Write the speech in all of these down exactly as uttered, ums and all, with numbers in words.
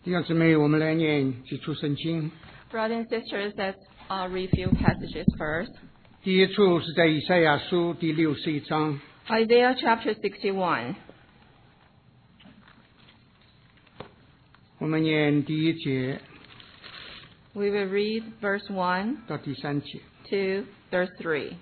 弟兄姊妹，我们来念几处圣经。 Brothers and sisters, let's uh, review passages first. 第一处是在以赛亚书第六十一章， Isaiah chapter sixty-one. 我们念第一节 We will read verse one 到第三节。 to verse three.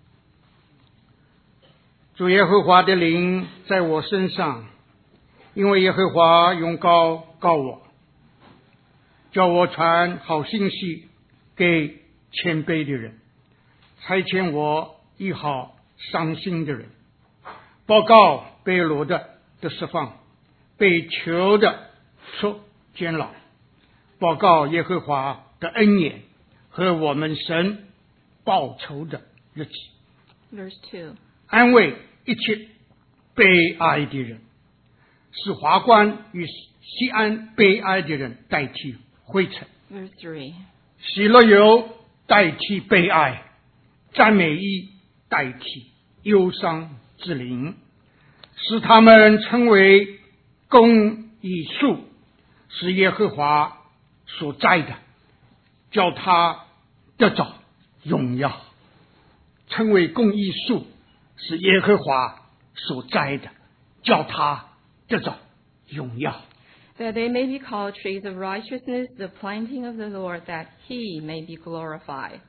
主耶和华的灵在我身上，因为耶和华用膏膏我，叫我传好信息给谦卑的人，差遣我医好伤心的人，报告被掳的的释放，被囚的出监牢，报告耶和华的恩典和我们神报仇的日子， Verse two. 安慰一切悲哀的人，使华冠与西安悲哀的人代替灰尘， Verse three. 喜乐油代替悲哀，赞美衣代替忧伤之灵，使他们成为公义树，是耶和华所栽的，叫他得着荣耀。成为公义树，是耶和华所栽的，叫他得着荣耀。 That they may be called trees of righteousness, the planting of the Lord, that he may be glorified.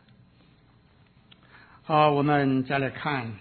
好，我们再来看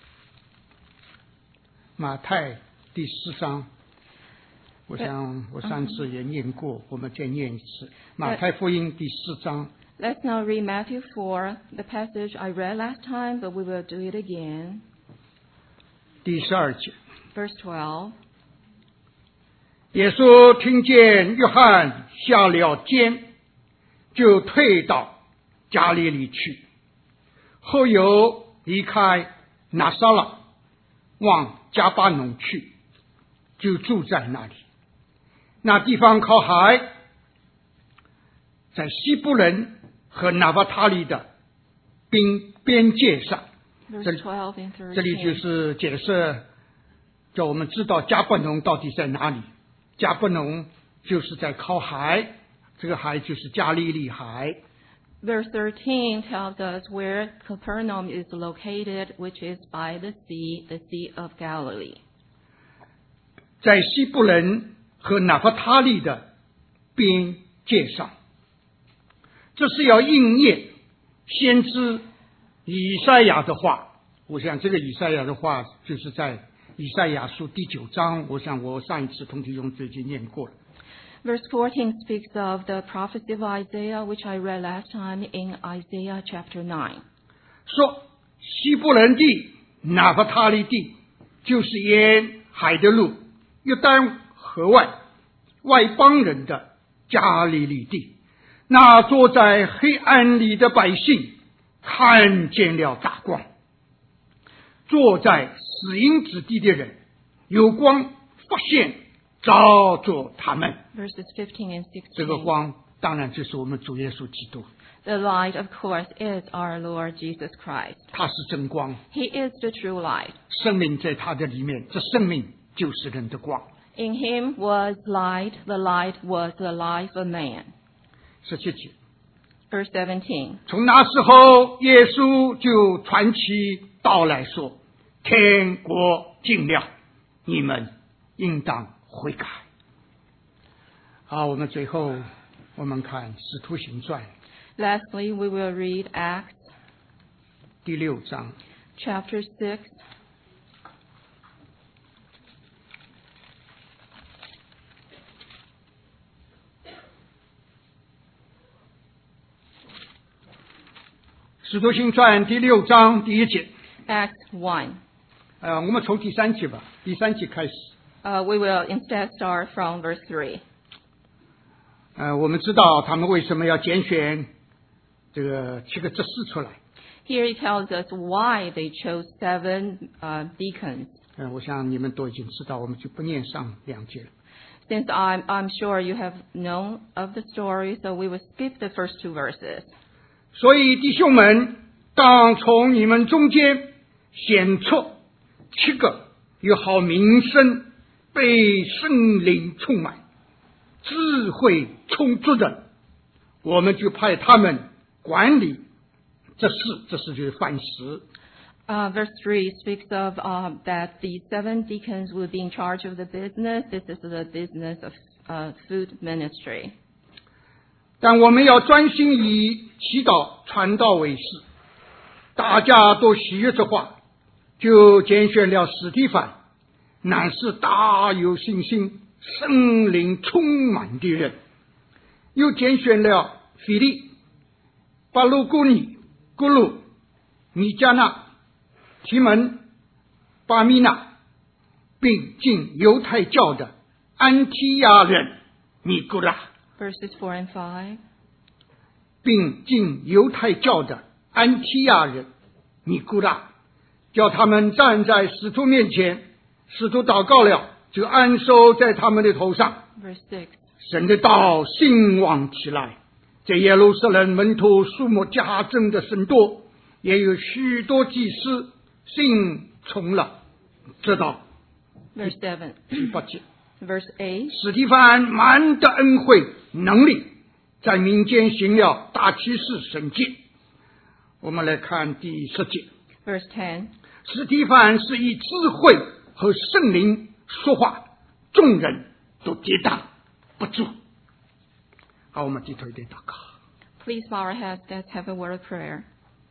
马太第四章。我想我上次也念过，我们再念一次。马太福音第四章 Let's now read Matthew four, the passage I read last time, but we will do it again. 第十二节。 Verse twelve. 耶稣听见约翰下了监，就退到加利利去，后又离开拿撒勒，往迦巴农去，就住在那里。那地方靠海，在西布伦和拿弗他利的边边界上。 Verse twelve and 这里就 thirteen. 是解释，叫我们知道迦巴农到底在哪里。迦巴农就是在靠海，这个海就是加利利海。 Verse thirteen tells us where Capernaum is located, which is by the sea, the Sea of Galilee. 在西布伦和拿弗他利的边界上，这是要应验先知以赛亚的话。我想这个以赛亚的话就是在以赛亚书第九章，我想我上一次同体用就已经念过了。 Verse fourteen speaks of the prophecy of Isaiah, which I read last time in Isaiah chapter nine. 说西布伦地、拿弗他利地，就是沿海的路，约旦河外外邦人的加利利地。那坐在黑暗里的百姓看见了大光，坐在死荫之地的人有光发现照着他们。 Verses fifteen and 这个 sixteen. 光当然就是我们主耶稣基督， The light, of course, is our Lord Jesus Christ. 他是真光， He is the true light. 生命在他的里面，这生命就是人的光。 In him was light. The light was the life of man. 十七节， Verse seventeen. 从那时候，耶稣就传起道来说：“天国近了，你们应当悔改。”好，我们最后我们看《使徒行传》 Lastly, we will read Acts 第六章 chapter six. 《使徒行传》第六章第一节。 Acts one. 呃，我们从第三节吧，第三节开始。 Uh, we will instead start from verse three. 呃，我们知道他们为什么要拣选这个七个执事出来。 Here he tells us why they chose seven uh, deacons. 嗯、我想你们都已经知道，我们就不念上两节了。 Since I'm, I'm sure you have known of the story, so we will skip the first two verses. 所以弟兄们，当从你们中间选出七个有好名声、被圣灵充满， 智慧充足的，我们就派他们管理这事，这事就是饭食。 Uh, verse three speaks of um, that the seven deacons will be in charge of the business. This is the business of uh, food ministry. 但我们要专心以祈祷传道为事，大家都喜悦这话，就拣选了史提反，乃是大有信心、圣灵充满的人，又拣选了腓利、巴路古尼、古鲁、米迦纳、提门、巴米纳，并进犹太教的安提亚人尼古拉， Verses four and five. 并进犹太教的安提亚人尼古拉，叫他们站在使徒面前，使徒祷告了，就安收在他们的头上。 Verse six. 神的道兴旺起来，在耶路撒冷门徒数目加增的甚多，也有许多祭司信从了这道。 Verse seven. 第八节， Verse eight. 史提反满的恩惠能力，在民间行了大奇事神迹。我们来看第十节， Verse ten. 史提反是以智慧和圣灵说话，众人都跌宕不住。好，我们低头一点祷告。 Please bow our heads. Let's have a word of prayer.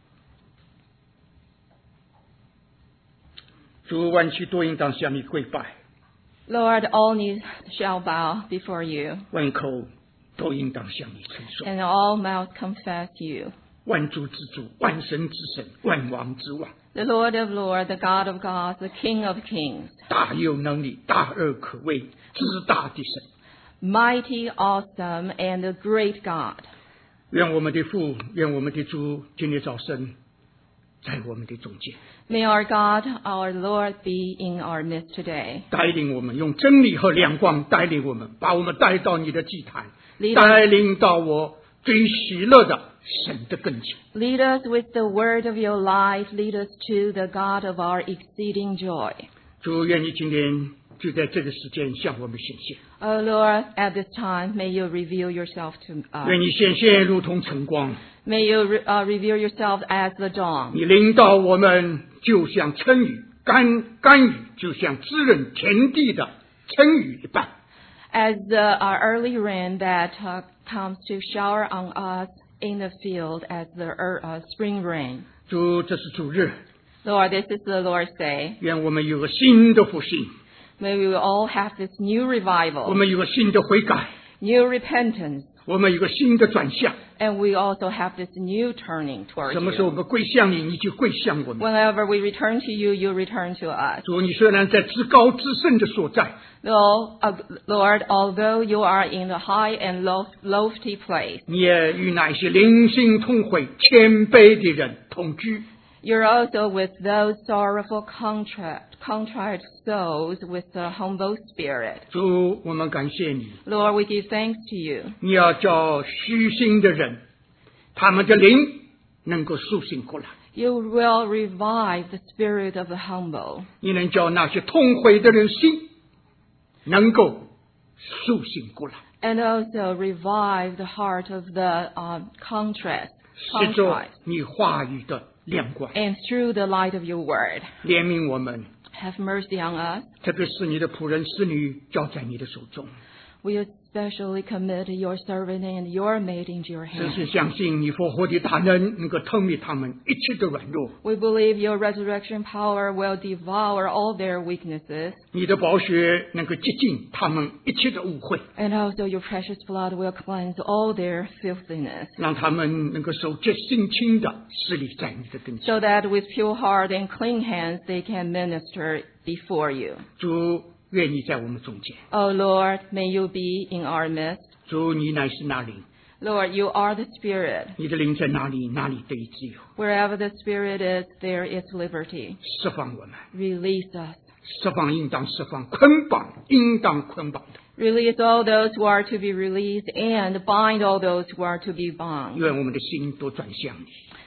主，万曲多应当向你跪拜， Lord, all knees shall bow before you, 万口都应当向你称颂。 and all mouths confess you. 万主之主，万神之神，万王之王， The Lord of lords, the God of gods, the King of kings, 大有能力，大而可畏，至大的神。 mighty, awesome, and a great God. 愿我们的父，愿我们的主，今日早晨在我们的中间， May our God, our Lord, be in our midst today. 带领我们，用真理和亮光带领我们，把我们带到你的祭坛， Lead 带领到我最喜乐的神的跟前。 Lead us with the word of your life. Lead us to the God of our exceeding joy. 主，愿你今天就在这个时间向我们显现， Oh Lord, at this time, may you reveal yourself to us. 愿你显现如同晨光， May you re- uh, reveal yourself as the dawn. 你领导我们就像春雨，甘甘雨就像滋润田地的春雨一般。 As the uh, early rain that uh, comes to shower on us in the field as the er, uh, spring rain. 主，这是主日， Lord, this is the Lord's day. 愿我们有个新的复兴， May we all have this new 我 revival, 们有个新的悔改， new repentance, 我们有个新的转向。 and we also have this new turning towards 什么时候我 you. 们归向你，你就归向我们。 Whenever we return to you, you return to us. 主，你虽然在至高至圣的所在， Though, uh, Lord, although you are in the high and lof- lofty place, 你也与那些灵性痛悔、谦卑的人同居。 you're also with those sorrowful contrite, contrite souls with a humble spirit. 主，我们感谢你， Lord, we give thanks to you. 你要叫虚心的人，他们的灵能够苏醒过来。 You will revive the spirit of the humble. 你能叫那些痛悔的人心能够苏醒过来， And also revive the heart of the uh, contrite, 借着 contrite. 你话语的亮光， And through the light of your word, 怜悯我们， have mercy on us. 特别是你的仆人使女交在你的手中。 We especially commit your servant and your maid into your 真是 hands. 相信你复活的大能能够吞灭他们一切的软弱， We believe your resurrection power will devour all their weaknesses, 你的宝血能够洁净他们一切的污秽， and also your precious blood will cleanse all their filthiness, 让他们能够手洁心清的侍立在你的跟前。 so that with pure heart and clean hands they can minister before you. 主，愿你在我们中间。 O Lord, may you be in our midst. 主，你乃是那灵， Lord, you are the Spirit. 你的灵在哪里，哪里得以自由。 Wherever the Spirit is, there is liberty. 释放我们， Release us. 释放应当释放，捆绑应当捆绑的。 Release all those who are to be released and bind all those who are to be bound. 愿我们的心都转向你，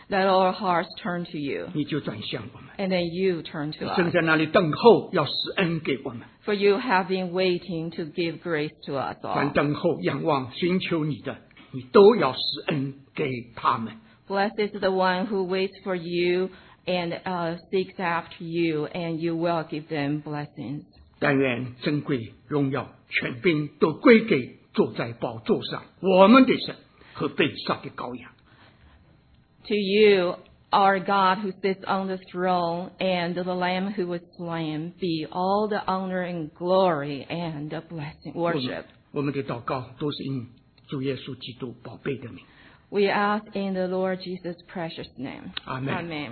let our hearts turn to you, 你就转向我们， and then you turn to 正 us. 在那里等候，要施恩给我们。 For you have been waiting to give grace to us 凡 all. 等候、仰望、寻求你的，你都要施恩给他们。 Blessed is the one who waits for you and uh, seeks after you, and you will give them blessings. 但愿珍贵、荣耀、权柄都归给坐在宝座上我们的神和被杀的羔羊。 To you, our God who sits on the throne, and the Lamb who was slain, be all the honor and glory and the blessing, 我 worship. 们我们的祷告都是因主耶稣基督宝贝的名。 We ask in the Lord Jesus' precious name. Amen. Amen.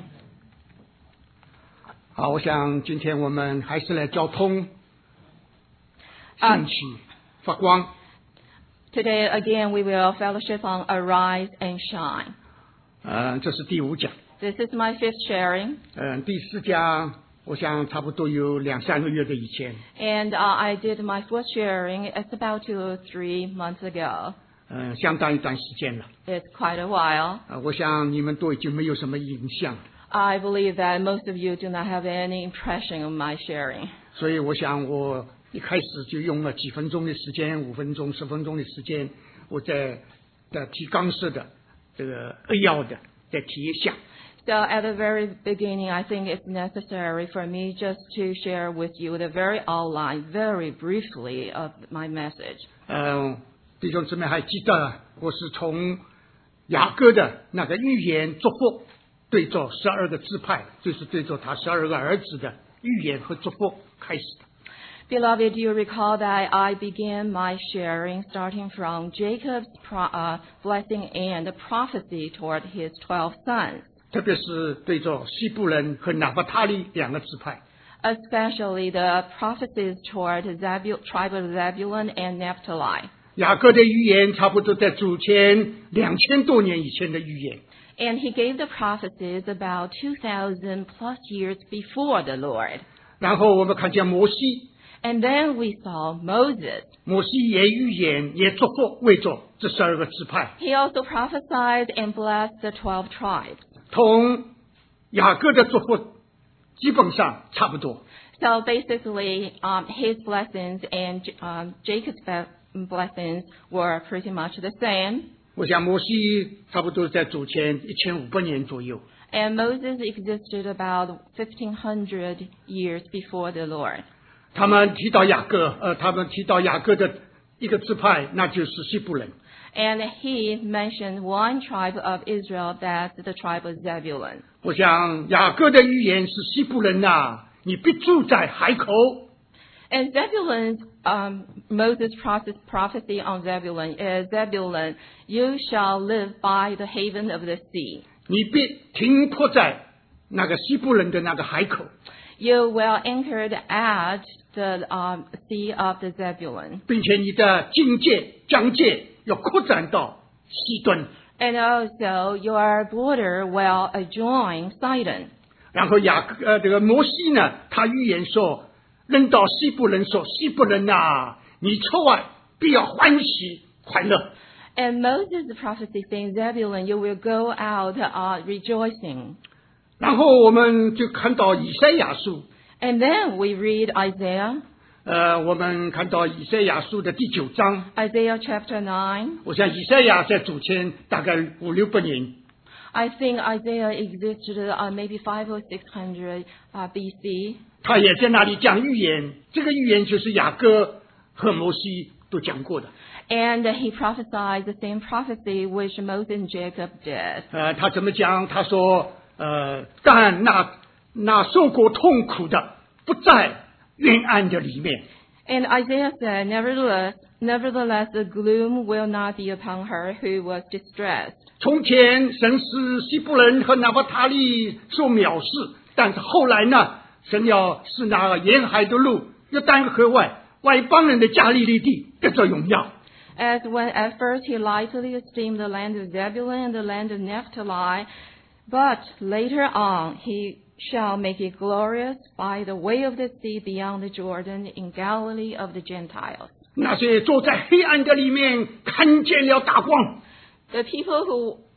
好，我想今天我们还是来交通， 啊兴起发光。 Today, again, we will fellowship on Arise and Shine. 呃，这是第五讲。 This is my fifth sharing. 嗯、第四讲我想差不多有两三个月的以前。 And uh, I did my fourth sharing, it's about two or three months ago. 嗯、相当一段时间了。 It's quite a while. 啊、我想你们都已经没有什么影响， I believe that most of you do not have any impression of my sharing. 所以我想我一开始就用了几分钟的时间，五分钟、十分钟的时间，我在在提纲式的这个扼要的再提一下。 So at the very beginning, I think it's necessary for me just to share with you the very outline, very briefly, of my message. 嗯、弟兄姊妹还记得我是从雅各的那个预言祝福，对着十二个支派，就是对着他十二个儿子的预言和祝福开始的。 Beloved, do you recall that I began my sharing starting from Jacob's pro- uh, blessing and the prophecy toward his twelve sons, 特别是对着西部人和拿巴他利两个支派。 especially the prophecies toward the Zabul- tribe of Zebulun and Naphtali. 雅各的预言差不多在主前两千多年以前的预言。 And he gave the prophecies about two thousand plus years before the Lord. 然后我们看见摩西， And then we saw Moses. 摩西也预言也祝福为着这十二个支派， He also prophesied and blessed the twelve tribes. 同雅各的祝福基本上差不多。 So basically, um, his blessings and um, Jacob's be- blessings were pretty much the same. 我想摩西差不多在主前一千五百年左右。 And Moses existed about fifteen hundred years before the Lord. 他们提到雅各，呃，他们提到雅各的一个支派，那就是西部人。 And he mentioned one tribe of Israel, that's the tribe of Zebulun. 我想雅各的预言是西部人呐、啊，你必住在海口。 And Zebulun's, um, Moses' prophes- prophecy on Zebulun is, Zebulun, you shall live by the haven of the sea. 你必停泊在那个西部人的那个海口， You will anchor at the um, sea of the Zebulun. 并且你的境界疆界要扩展到西顿。 And also your border will adjoin Sidon. 然后雅各呃这个摩西呢，他预言说，论到西部人说，西部人呐、啊，你出外必要欢喜快乐。 And Moses' prophecy saying, Zebulun, you will go out uh, rejoicing. 然后我们就看到以赛亚书， And then we read Isaiah, 呃，我们看到以赛亚书的第九章。 Isaiah chapter nine. 我想以赛亚在主前大概五六百年， I think Isaiah existed uh, maybe five or six hundred uh, B C. 他也在那里讲预言。这个预言就是雅各和摩西都讲过的。 And he prophesied the same prophecy which Moses and Jacob did. 呃，他怎么讲？他说，呃，但那那受过痛苦的不在冤案的里面。 And Isaiah said, Nevertheless, nevertheless, the gloom will not be upon her who was distressed. 从前神是西部人和拿巴他利受藐视，但是后来呢，神要是那沿海的路，约旦河外外邦人的加利利地得着荣耀。 As when at first he lightly esteemed the land of Zebulun and the land of Naphtali, but later on he shall make it glorious by the way of the sea beyond the Jordan in Galilee of the Gentiles. 那些坐在黑暗的里面看见了大光， The people who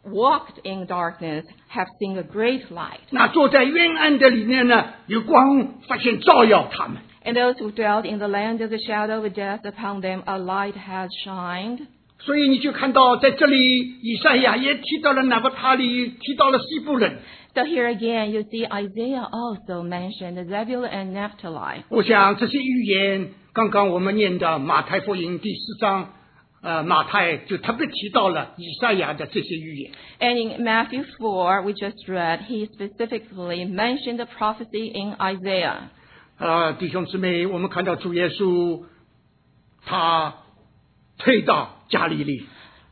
walked in darkness have seen a great light. 那坐在冤暗的里面呢，有光发现照耀他们。 And those who dwelt in the land of the shadow of death, upon them a light has shined. 所以你就看到在这里，以赛亚也提到了拿伯他利，提到了西布伦。 So here again, you see Isaiah also mentioned Zebulun and Naphtali. 我想这些预言，刚刚我们念的马太福音第四章，呃，马太就特别提到了以赛亚的这些预言。 And in Matthew four, we just read, he specifically mentioned the prophecy in Isaiah. 呃，弟兄姊妹，我们看到主耶稣，他退到加利利。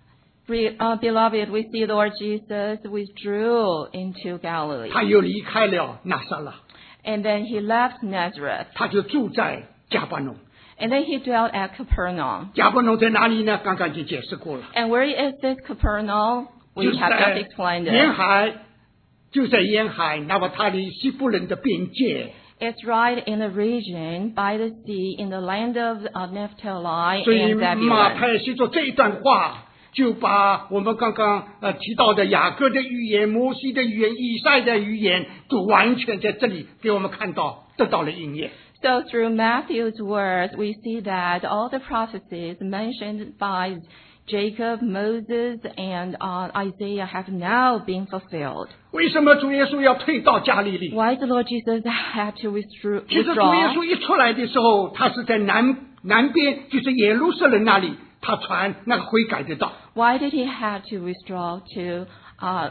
Re- uh, beloved, we see Lord Jesus withdrew into Galilee. 他又离开了拿撒勒， And then he left Nazareth. 他就住在加巴农。 And then he dwelt at Capernaum. 加巴农在哪里呢？刚刚已经解释过了， And where is this Capernaum? 就 We 是 have 在 just explained 沿 it. 海，就在沿海拿伯他利西布伦的边界。 It's right in the region by the sea in the land of uh, Naphtali 所以 and 马 Zebulun. 太写作这一段话，就把我们刚刚呃提到的雅各的预言、摩西的预言、以赛的预言，都完全在这里给我们看到，得到了应验。 So through Matthew's words, we see that all the prophecies mentioned by Jacob, Moses, and uh, Isaiah have now been fulfilled. 为什么主耶稣要退到加利利？ Why the Lord Jesus had to withdraw? 其实主耶 withdraw? 稣一出来的时候，他是在南南边，就是耶路撒冷那里，他传那个悔改的道。 Why did he have to withdraw to uh,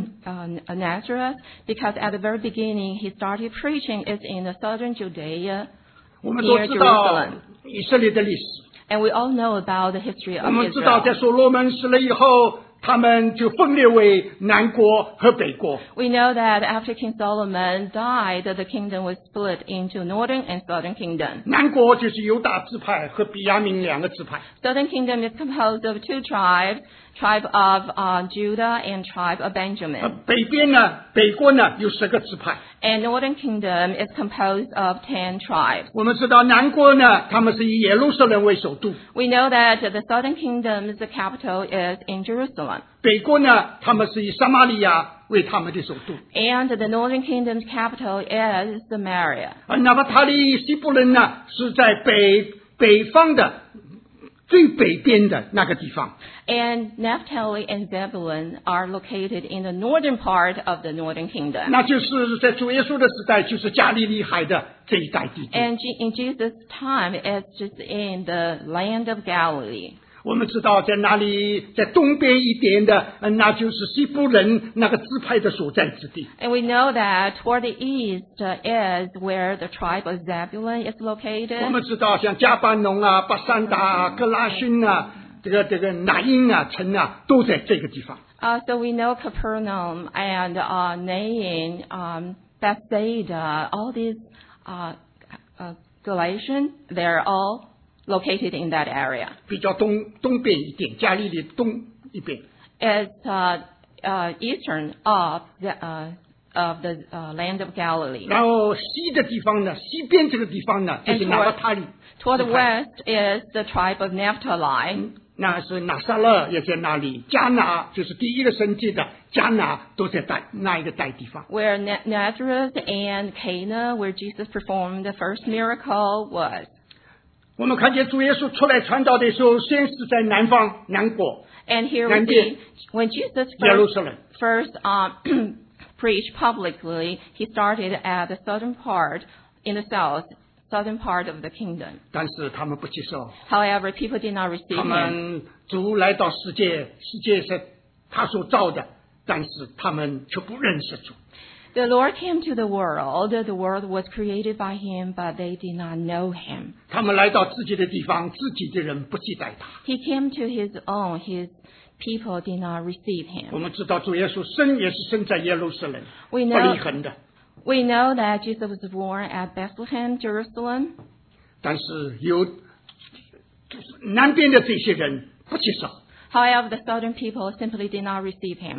uh, Nazareth? Because at the very beginning, he started preaching is in the southern Judea 我们都 near 知道 Jerusalem. 以色列的历史， And we all know about the history 我 of 们知道 Israel. 在所罗门死了以后，他们就分裂为南国和北国。 We know that after King Solomon died, the kingdom was split into northern and southern kingdom. 南国就是犹大支派和比亚明两个支派， Southern kingdom is composed of two tribes, tribe of uh, Judah and tribe of 呃 Benjamin. 北边呢，北国呢有十个支派。 And northern kingdom is composed of ten tribes. 我们知道南国呢，他们是以耶路撒冷为首都； We know that the southern kingdom's capital is in Jerusalem. 北国呢，他们是以撒玛利亚为他们的首都。 And the northern kingdom's capital is Samaria. 而拿伯他利西布伦呢，是在北北方的最北边的那个地方。 And Naphtali and Zebulun are located in the northern part of the northern kingdom. 那就是在主耶稣的时代，就是加利利海的这一带地区。 And G- in Jesus' time, it's just in the land of Galilee. 我们知道在哪里，在东边一点的，呃那就是西布伦那个支派的所在之地。 And we know that toward the east uh, is where the tribe of Zebulun is 我 located. 们知道像加巴农啊、巴山达啊、格拉逊啊、这个这个拿因啊、城啊，都在这个地方。 Uh, so we know Capernaum and uh, Nain, um, Bethsaida, all these uh, uh, Galatians, they're all located in that area. 比较东东边一点，加利利东一边。 It's uh, uh, eastern of the, uh, of the uh, land of Galilee. 然后西的地方呢，西边这个地方呢，就是拿伯他利。 Toward the west is the tribe of Naphtali. 那是拿撒勒也在那里，加拿就是第一个生界的加拿都在带那一个带地方。 Where Na- Nazareth and Cana, where Jesus performed the first miracle, was. 我们看见主耶稣出来传道的时候，先是在南方南国 And here we And see when Jesus 耶路 first, 撒冷， first um, preached publicly, he started at the southern part, in the south, southern part of the kingdom. 但是他们不接受， However, people did not receive 他 him. 们主来到世界，世界是他所造的，但是他们却不认识主。 The Lord came to the world. The world was created by him, but they did not know him. 他们来到自己的地方，自己的人不接待他。 He came to his own. His people did not receive 我 him. 们知道主耶稣生也是生在耶路撒冷， We 不 know, 离恒的。 we know that Jesus was born at Bethlehem, Jerusalem. 但是有就是南边的这些人不接受。 However, the southern people simply did not receive him.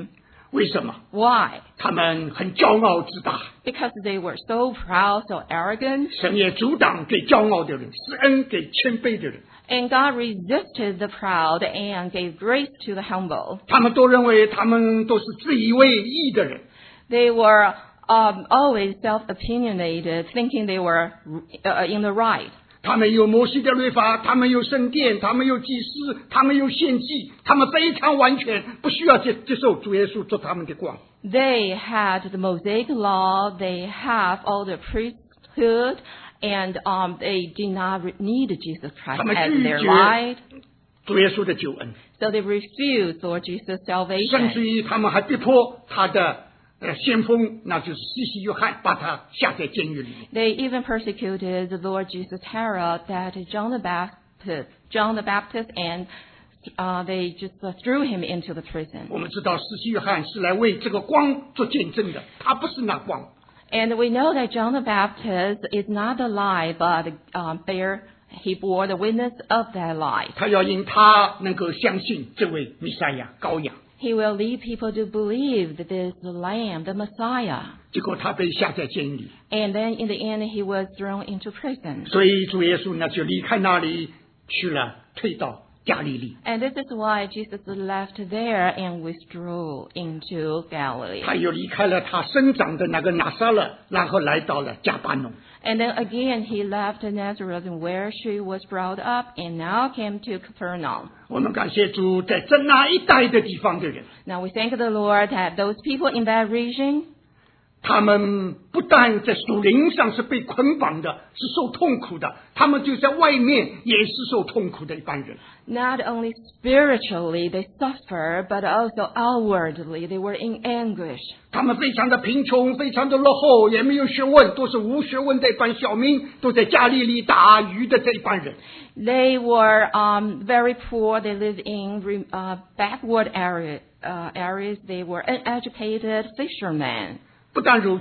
为什么？ Why? 他们很骄傲自大， Because they were so proud, so arrogant, 神也阻挡给骄傲的人，施恩给谦卑的人。 and God resisted the proud and gave grace to the humble. 他们都认为他们都是自以为义的人， They were um, always self-opinionated, thinking they were uh, in the right. 他们有摩西的律法，他们有圣殿，他们有祭司，他们有献祭，他们非常完全，不需要接接受主耶稣做他们的光。 They had the Mosaic law, they have all the priesthood, and um, they did not re- need Jesus Christ 他们 as 拒 their 绝 light. 主耶稣的救恩， So they refused Lord Jesus' 甚至 salvation. 于他们还逼迫他的呃先锋，那就是西西约翰，把他下在监狱里面。 They even persecuted the Lord Jesus' Herod, that John the Baptist, John the Baptist, and uh, they just uh, threw him into the prison. 我们知道西西约翰是来为这个光做见证的，他不是那光。 And we know that John the Baptist is not the light, but um, there he bore the witness of that light. 他要因他能够相信这位弥赛亚羔羊， He will lead people to believe that this is the Lamb, the Messiah. 结果他被下在监狱里， And then in the end, he was thrown into prison. 所以主耶稣呢就离开那里去了，退到加利利。 And this is why Jesus left there and withdrew into Galilee. 他又离开了他生长的那个拿撒勒，然后来到了加巴农。 And then again, he left Nazareth where she was brought up and now came to Capernaum. 我们感谢主，在这那一带的地方的人， Now we thank the Lord that those people in that region, 他们不但在属灵上是被捆绑的，是受痛苦的，他们就在外面也是受痛苦的一般人。 not only spiritually they suffer, but also outwardly they were in anguish. 他们非常的贫穷，非常的落后，也没有学问，都是无学问的一般小民，都在加利利打鱼的这一般人。 They were um, very poor. They lived in re- uh, backward area, uh, areas. They were uneducated fishermen. 不但如此，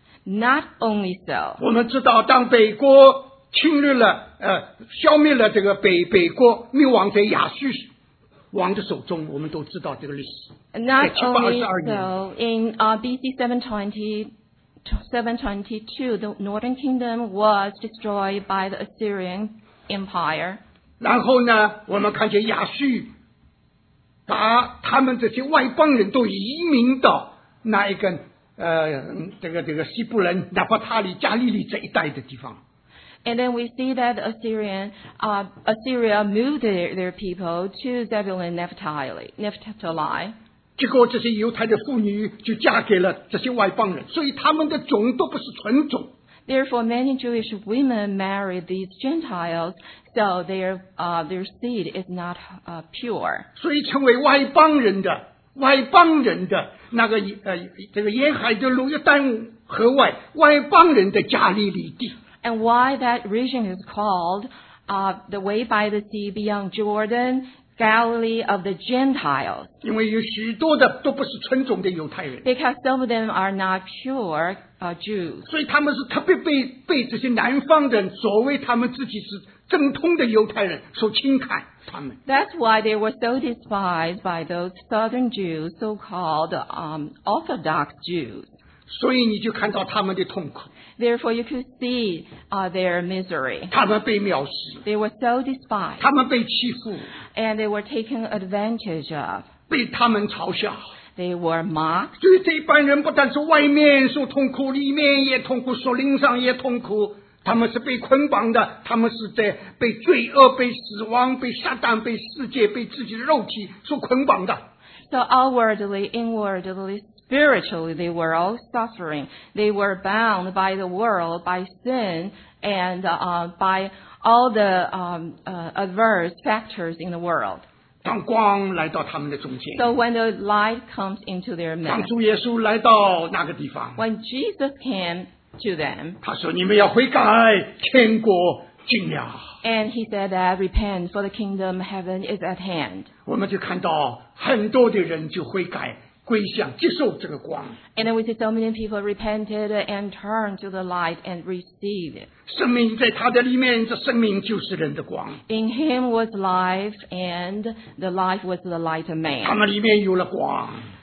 Not only so, 我们知道，当北国侵略了，呃，消灭了这个北北国，灭亡在亚述王的手中，我们都知道这个历史。 not 在七百二 only 十二年， so, in uh, B C seven twenty, seven twenty-two, the northern kingdom was destroyed by the Assyrian Empire. 然后呢，我们看见亚述把他们这些外邦人都移民到那一个呃这个这个西部人拿伯塔利、加利利这一带的地方。 And then we see that Assyrian, uh, Assyria moved their, their people to Zebulun and Naphtali, Naphtali. 结果这些犹太的妇女就嫁给了这些外邦人，所以他们的种都不是纯种。 Therefore, many Jewish women married these Gentiles, so their uh, their seed is not uh, pure. 所以成为外邦人的外邦人的那个呃这个沿海的路约旦河外外邦人的加利利地。 And why that region is called uh, the way by the sea beyond Jordan, Galilee of the Gentiles, 因为有许多的都不是纯种的犹太人， because some of them are not pure uh, Jews. 所以他们是特别被被这些南方人所谓他们自己是正统的犹太人所轻看他们。 That's why they were so despised by those southern Jews, so-called um, Orthodox Jews. 所以你就看到他们的痛苦， Therefore, you could see uh, their misery. 他们被藐视， They were so despised, 他们被欺负， and they were taken advantage of. 被他们嘲笑。 They were mocked. 所以这一般人不但是外面受痛苦，里面也痛苦，属灵上也痛苦。他们是被捆绑的，他们是在被罪恶、被死亡、被撒旦、被世界、被自己的肉体所捆绑的。 So outwardly, inwardly, spiritually, they were all suffering. They were bound by the world, by sin, and uh, by all the um, uh, adverse factors in the world. 当光来到他们的中间， So when the light comes into their 当 midst, 主耶稣来到那个地方， when Jesus came to them, 他说：“你们要悔改，天国近了。 and he said that repent, for the kingdom of heaven is at hand. ” 我们就看到很多的人就悔改、归向、接受这个光。 And then we see so many people repented and turned to the light and received it. 生命在他的里面，这生命就是人的光。 In him was life, and the life was the light of 他 man. 们里面有了光，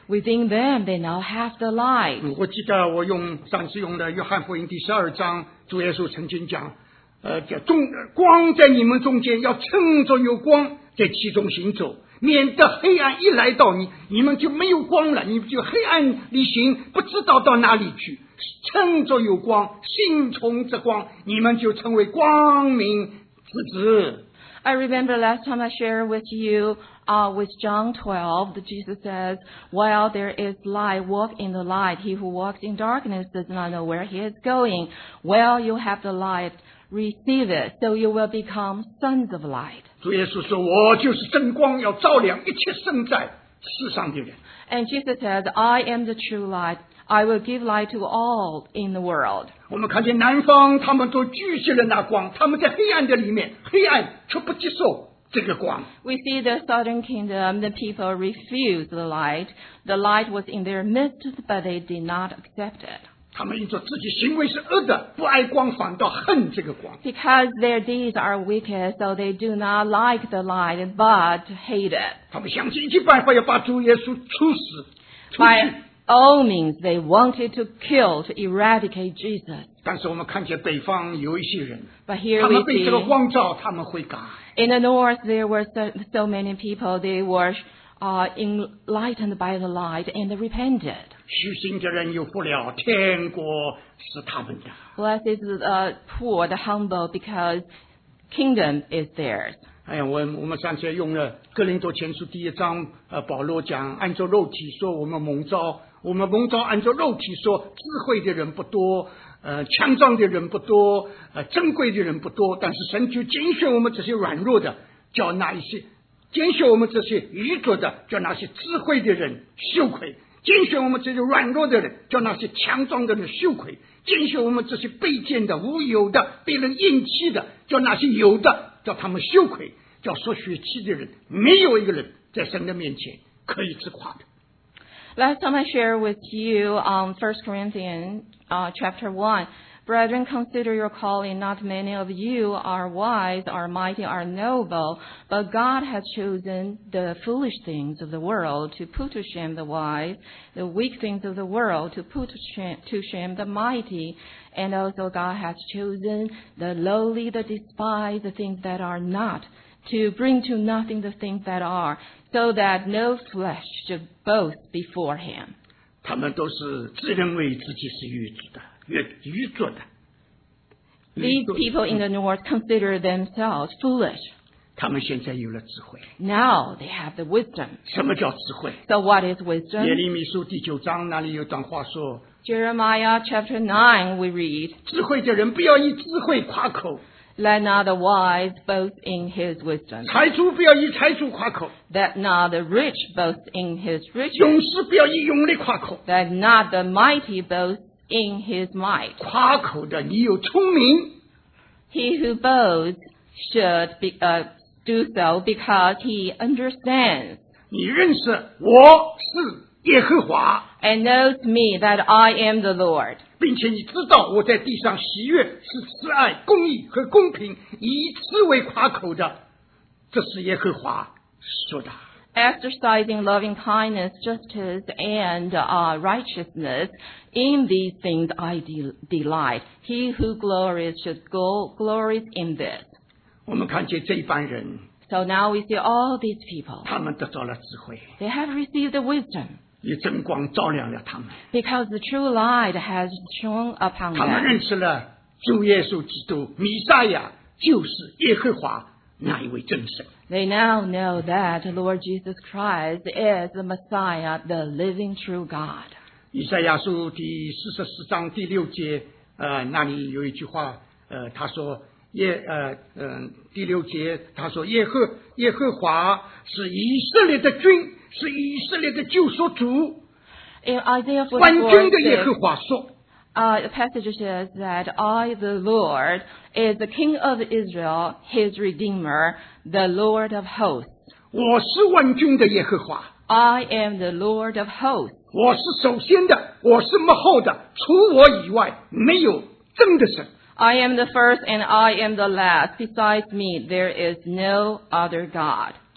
Within them, they now have the light. 嗯我记得我用上次用的约翰福音第十二章，主耶稣曾经讲，呃，叫中光在你们中间，要趁着有光在其中行走，免得黑暗一来到你，你们就没有光了，你们就黑暗里行，不知道到哪里去。趁着有光，信从这光，你们就成为光明之子。 I remember last time I shared with you uh, with John twelve, that Jesus says, while there is light, walk in the light. He who walks in darkness does not know where he is going. Well, you have the light, receive it, so you will become sons of light. 主耶稣说，我就是真光，要照亮一切生在世上的人。 And Jesus says, I am the true light. I will give light to all in the world. 我们看见南方，他们都拒绝了那光，他们在黑暗的里面，黑暗却不接受这个光。 We see the southern kingdom, the people refused the light. The light was in their midst, but they did not accept it. 他们因着自己行为是恶的，不爱光，反倒恨这个光。 Because their deeds are wicked, so they do not like the light, but hate it. 他们想尽一切办法要把主耶稣处死、除 By 去。 all means, they wanted to kill, to eradicate Jesus. 但是我们看见北方有一些人， But here 他 we 们被这个 see, 光照，他们会改。 in the north, there were so, so many people, they were uh, enlightened by the light and they repented. 虚心的人有福了，天国是他们的。 Blessed is the poor, the humble, because kingdom is theirs. 哎呀，我我们上次用了哥林多前书第一章，呃，保罗讲，按照肉体说，我们蒙召，我们蒙召按照肉体说，智慧的人不多，呃，强壮的人不多，呃，珍贵的人不多，但是神就拣选我们这些软弱的，叫那一些拣选我们这些愚拙的，叫那些智慧的人羞愧；拣选我们这些软弱的人，叫那些强壮的人羞愧；拣选我们这些卑贱的、无有的、被人厌弃的，叫那些有的，叫他们羞愧；叫所血气的人，没有一个人在神的面前可以自夸的。 Last time I shared with you on First Corinthians uh, chapter one, Brethren, consider your calling. Not many of you are wise, are mighty, are noble, but God has chosen the foolish things of the world to put to shame the wise, the weak things of the world to put to shame, to shame the mighty. And also God has chosen the lowly, the despised, the things that are not, to bring to nothing the things that are, so that no flesh should boast before him. 他们都是自认为自己是愚拙的，愚愚拙的。 These people in the north consider themselves foolish. 他们现在有了智慧。 Now they have the wisdom. 什么叫智慧？ So what is 耶 wisdom? 利米书第九章那里有段话说： Jeremiah chapter nine we read, 智慧的人不要以智慧夸口， Let not the wise boast in his wisdom, 财主不要以财主夸口， that not the rich boast in his 勇 riches, 士不要以勇力夸口。 that not the mighty boast in his might. 夸口的你有聪明， He who boasts should be, uh, do so because he understands 你认识我是耶和华， and knows me that I am the Lord. 并且你知道我在地上喜悦是慈爱、公义和公平，以此为夸口的，这是耶和华说的。 Exercising loving kindness, justice, and uh, righteousness, in these things I de- delight. He who glories should go glories in this. 我们看见这一班人， So now we see all these people. 他们得到了智慧， They have received the wisdom 以真光照亮了他们， because the true light has shone upon 他们 them. 认识了主耶稣基督弥赛亚就是耶和华那一位真神。 They now know that Lord Jesus Christ is the Messiah, the living true God. 以赛亚书第四十四章第六节，呃，那里有一句话，呃，他说耶，呃，嗯、呃，第六节他说耶和耶和华是以色列的君，是以色列的救赎主， In Isaiah 万 forty-four, 军的耶和 six, 华说。 uh, the passage says that I, the Lord, is the King of Israel, his Redeemer, the Lord of hosts. 我是万军的耶和华， I am the Lord of hosts. 我是首先的，我是幕后的，除我以外没有真的神。 I am the first and I am the last. Besides me, there is no other God.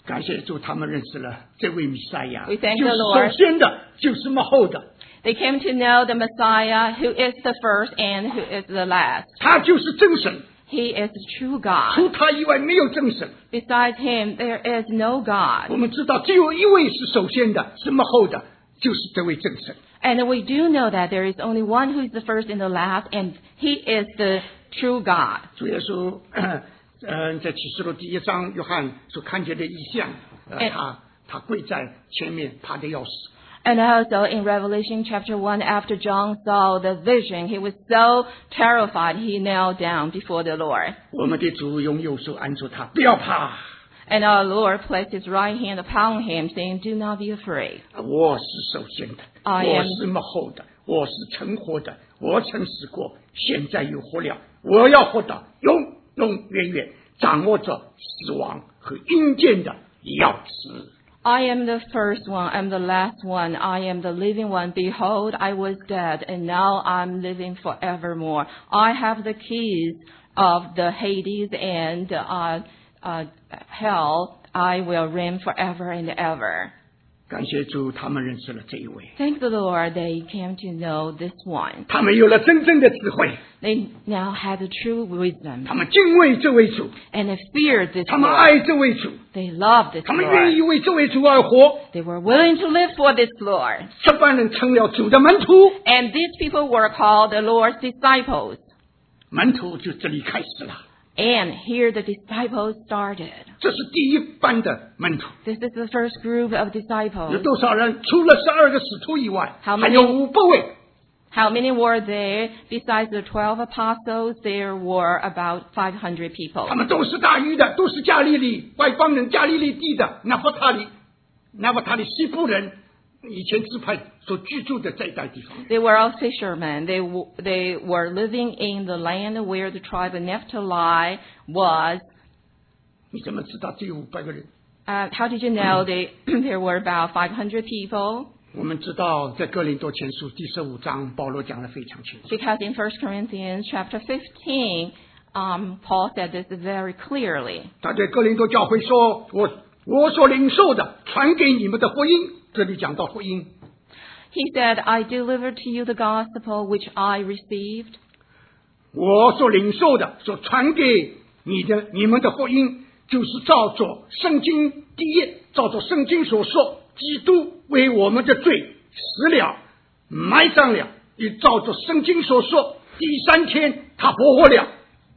感谢主，他们认识了这位弥赛亚， We thank 就 the 是 Lord. 首先的，就是幕后的， They came to know the Messiah, who is the first and who is the last. 他就是真神， He is the true God. 除他以外没有真神。 Besides him, there is no 我 God. 们知道只有一位是首先的，是幕后的，就是这位真神。 And we do know that there is only one who is the first and the last, and he is the true God. 主耶稣，嗯、呃，在启示录第一章，约翰所看见的异象，呃， 哎他他跪在前面，怕得要死。 And also in Revelation chapter one, after John saw the vision, he was so terrified, he knelt down before the Lord. 我们的主用右手按住他，不要怕， And our Lord placed his right hand upon him, saying, Do not be afraid. 我是首先的， I 我 am- 是幕后的，我是曾活的，我曾死过，现在又活了，我要活到永永远远，掌握着死亡和阴间的钥匙。 I am the first one, I am the last one, I am the living one. Behold, I was dead, and now I'm living forevermore. I have the keys of the Hades and uh, uh, hell. I will reign forever and ever. 感谢主，他们认识了这一位， Thank the Lord, they came to know this one. 他们有了真正的智慧， They now had the true wisdom, 他们敬畏这位主， and they feared this 他们 Lord. 爱这位主， They loved this 他们愿意 Lord. 为这位主而活。 They were willing to live for this Lord. 这帮人成了主的门徒， And these people were called the Lord's disciples. 门徒就这里开始了。 And here the disciples started. 这是第一班的门徒， This is the first group of 有 disciples. 多少人？除了十二个使徒以外， How many- 还有五百位。 How many were there? Besides the twelve apostles, there were about five hundred people. 他们都是大鱼的，都是加利利外邦人，加利利地的拿弗他利，拿弗他利西部人，以前支派所居住的这一带地方。 They were all fishermen. They, w- they were living in the land where the tribe of Naphtali was. 你怎么知道只有五百个人？ Uh, how did you know they, there were about five hundred people? 我们知道，在哥林多前书第十五章，保罗讲得非常清楚。 Because in First Corinthians chapter fifteen, um, Paul said this very clearly. 他对哥林多教会说：“我我所领受的，传给你们的福音。”这里讲到福音， He said, I delivered to you the gospel which I received. 我所领受的，所传给你的你们的福音，就是照着圣经第一，照着圣经所说，基督为我们的罪死了，埋葬了，也照着圣经所说，第三天他复活了。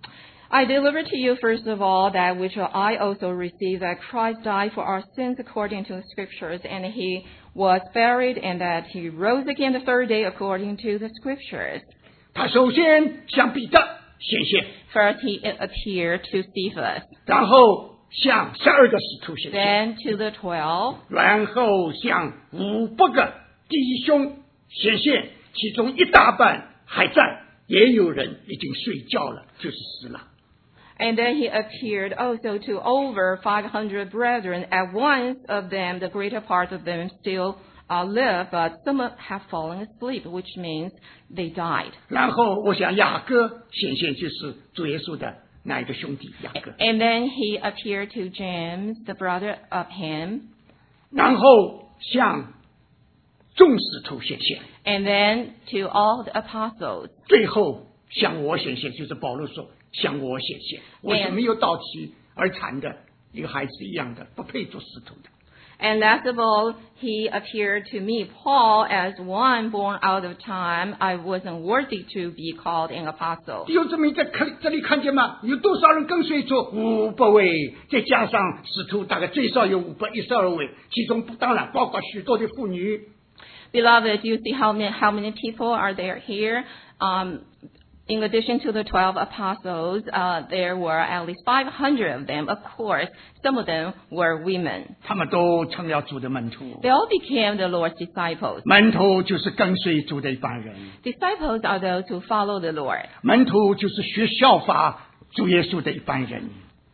I delivered to you first of all that which I also received, that Christ died for our sins according to the scriptures, and he was buried, and that he rose again the third day according to the scriptures. 他首先向彼得显现， First he appeared to Cephas, 然后向十二个使徒显现， then to the twelve, 然后向五百个弟兄显现，其中一大半还在，也有人已经睡觉了，就是死了。 and then he appeared also to over five hundred brethren. At once of them, the greater part of them still uh, live, but some have fallen asleep, which means they died. 然后我想雅各显现就是主耶稣的那一个兄弟雅各， And then he appeared to James, the brother of him, 然后向众使徒显现， and then to all the apostles. 最后向我显现，就是保罗说向我显现，我是没有到期而产的一个孩子一样的，不配做使徒的。 And last of all, he appeared to me, Paul, as one born out of time. I wasn't worthy to be called an apostle. 弟兄姊妹在看这里看见吗？有多少人跟随主？五百位，再加上使徒，大概最少有五百一十二位，其中当然包括许多的妇女。 Beloved, do you see how many, how many people are there here? Um, in addition to the twelve apostles, uh, there were at least five hundred of them. Of course, some of them were women. 他们都成了主的门徒。 They all became the Lord's disciples. 门徒就是跟随主的一帮人， Disciples are those who follow the Lord. 门徒就是学效法主耶稣的一帮人，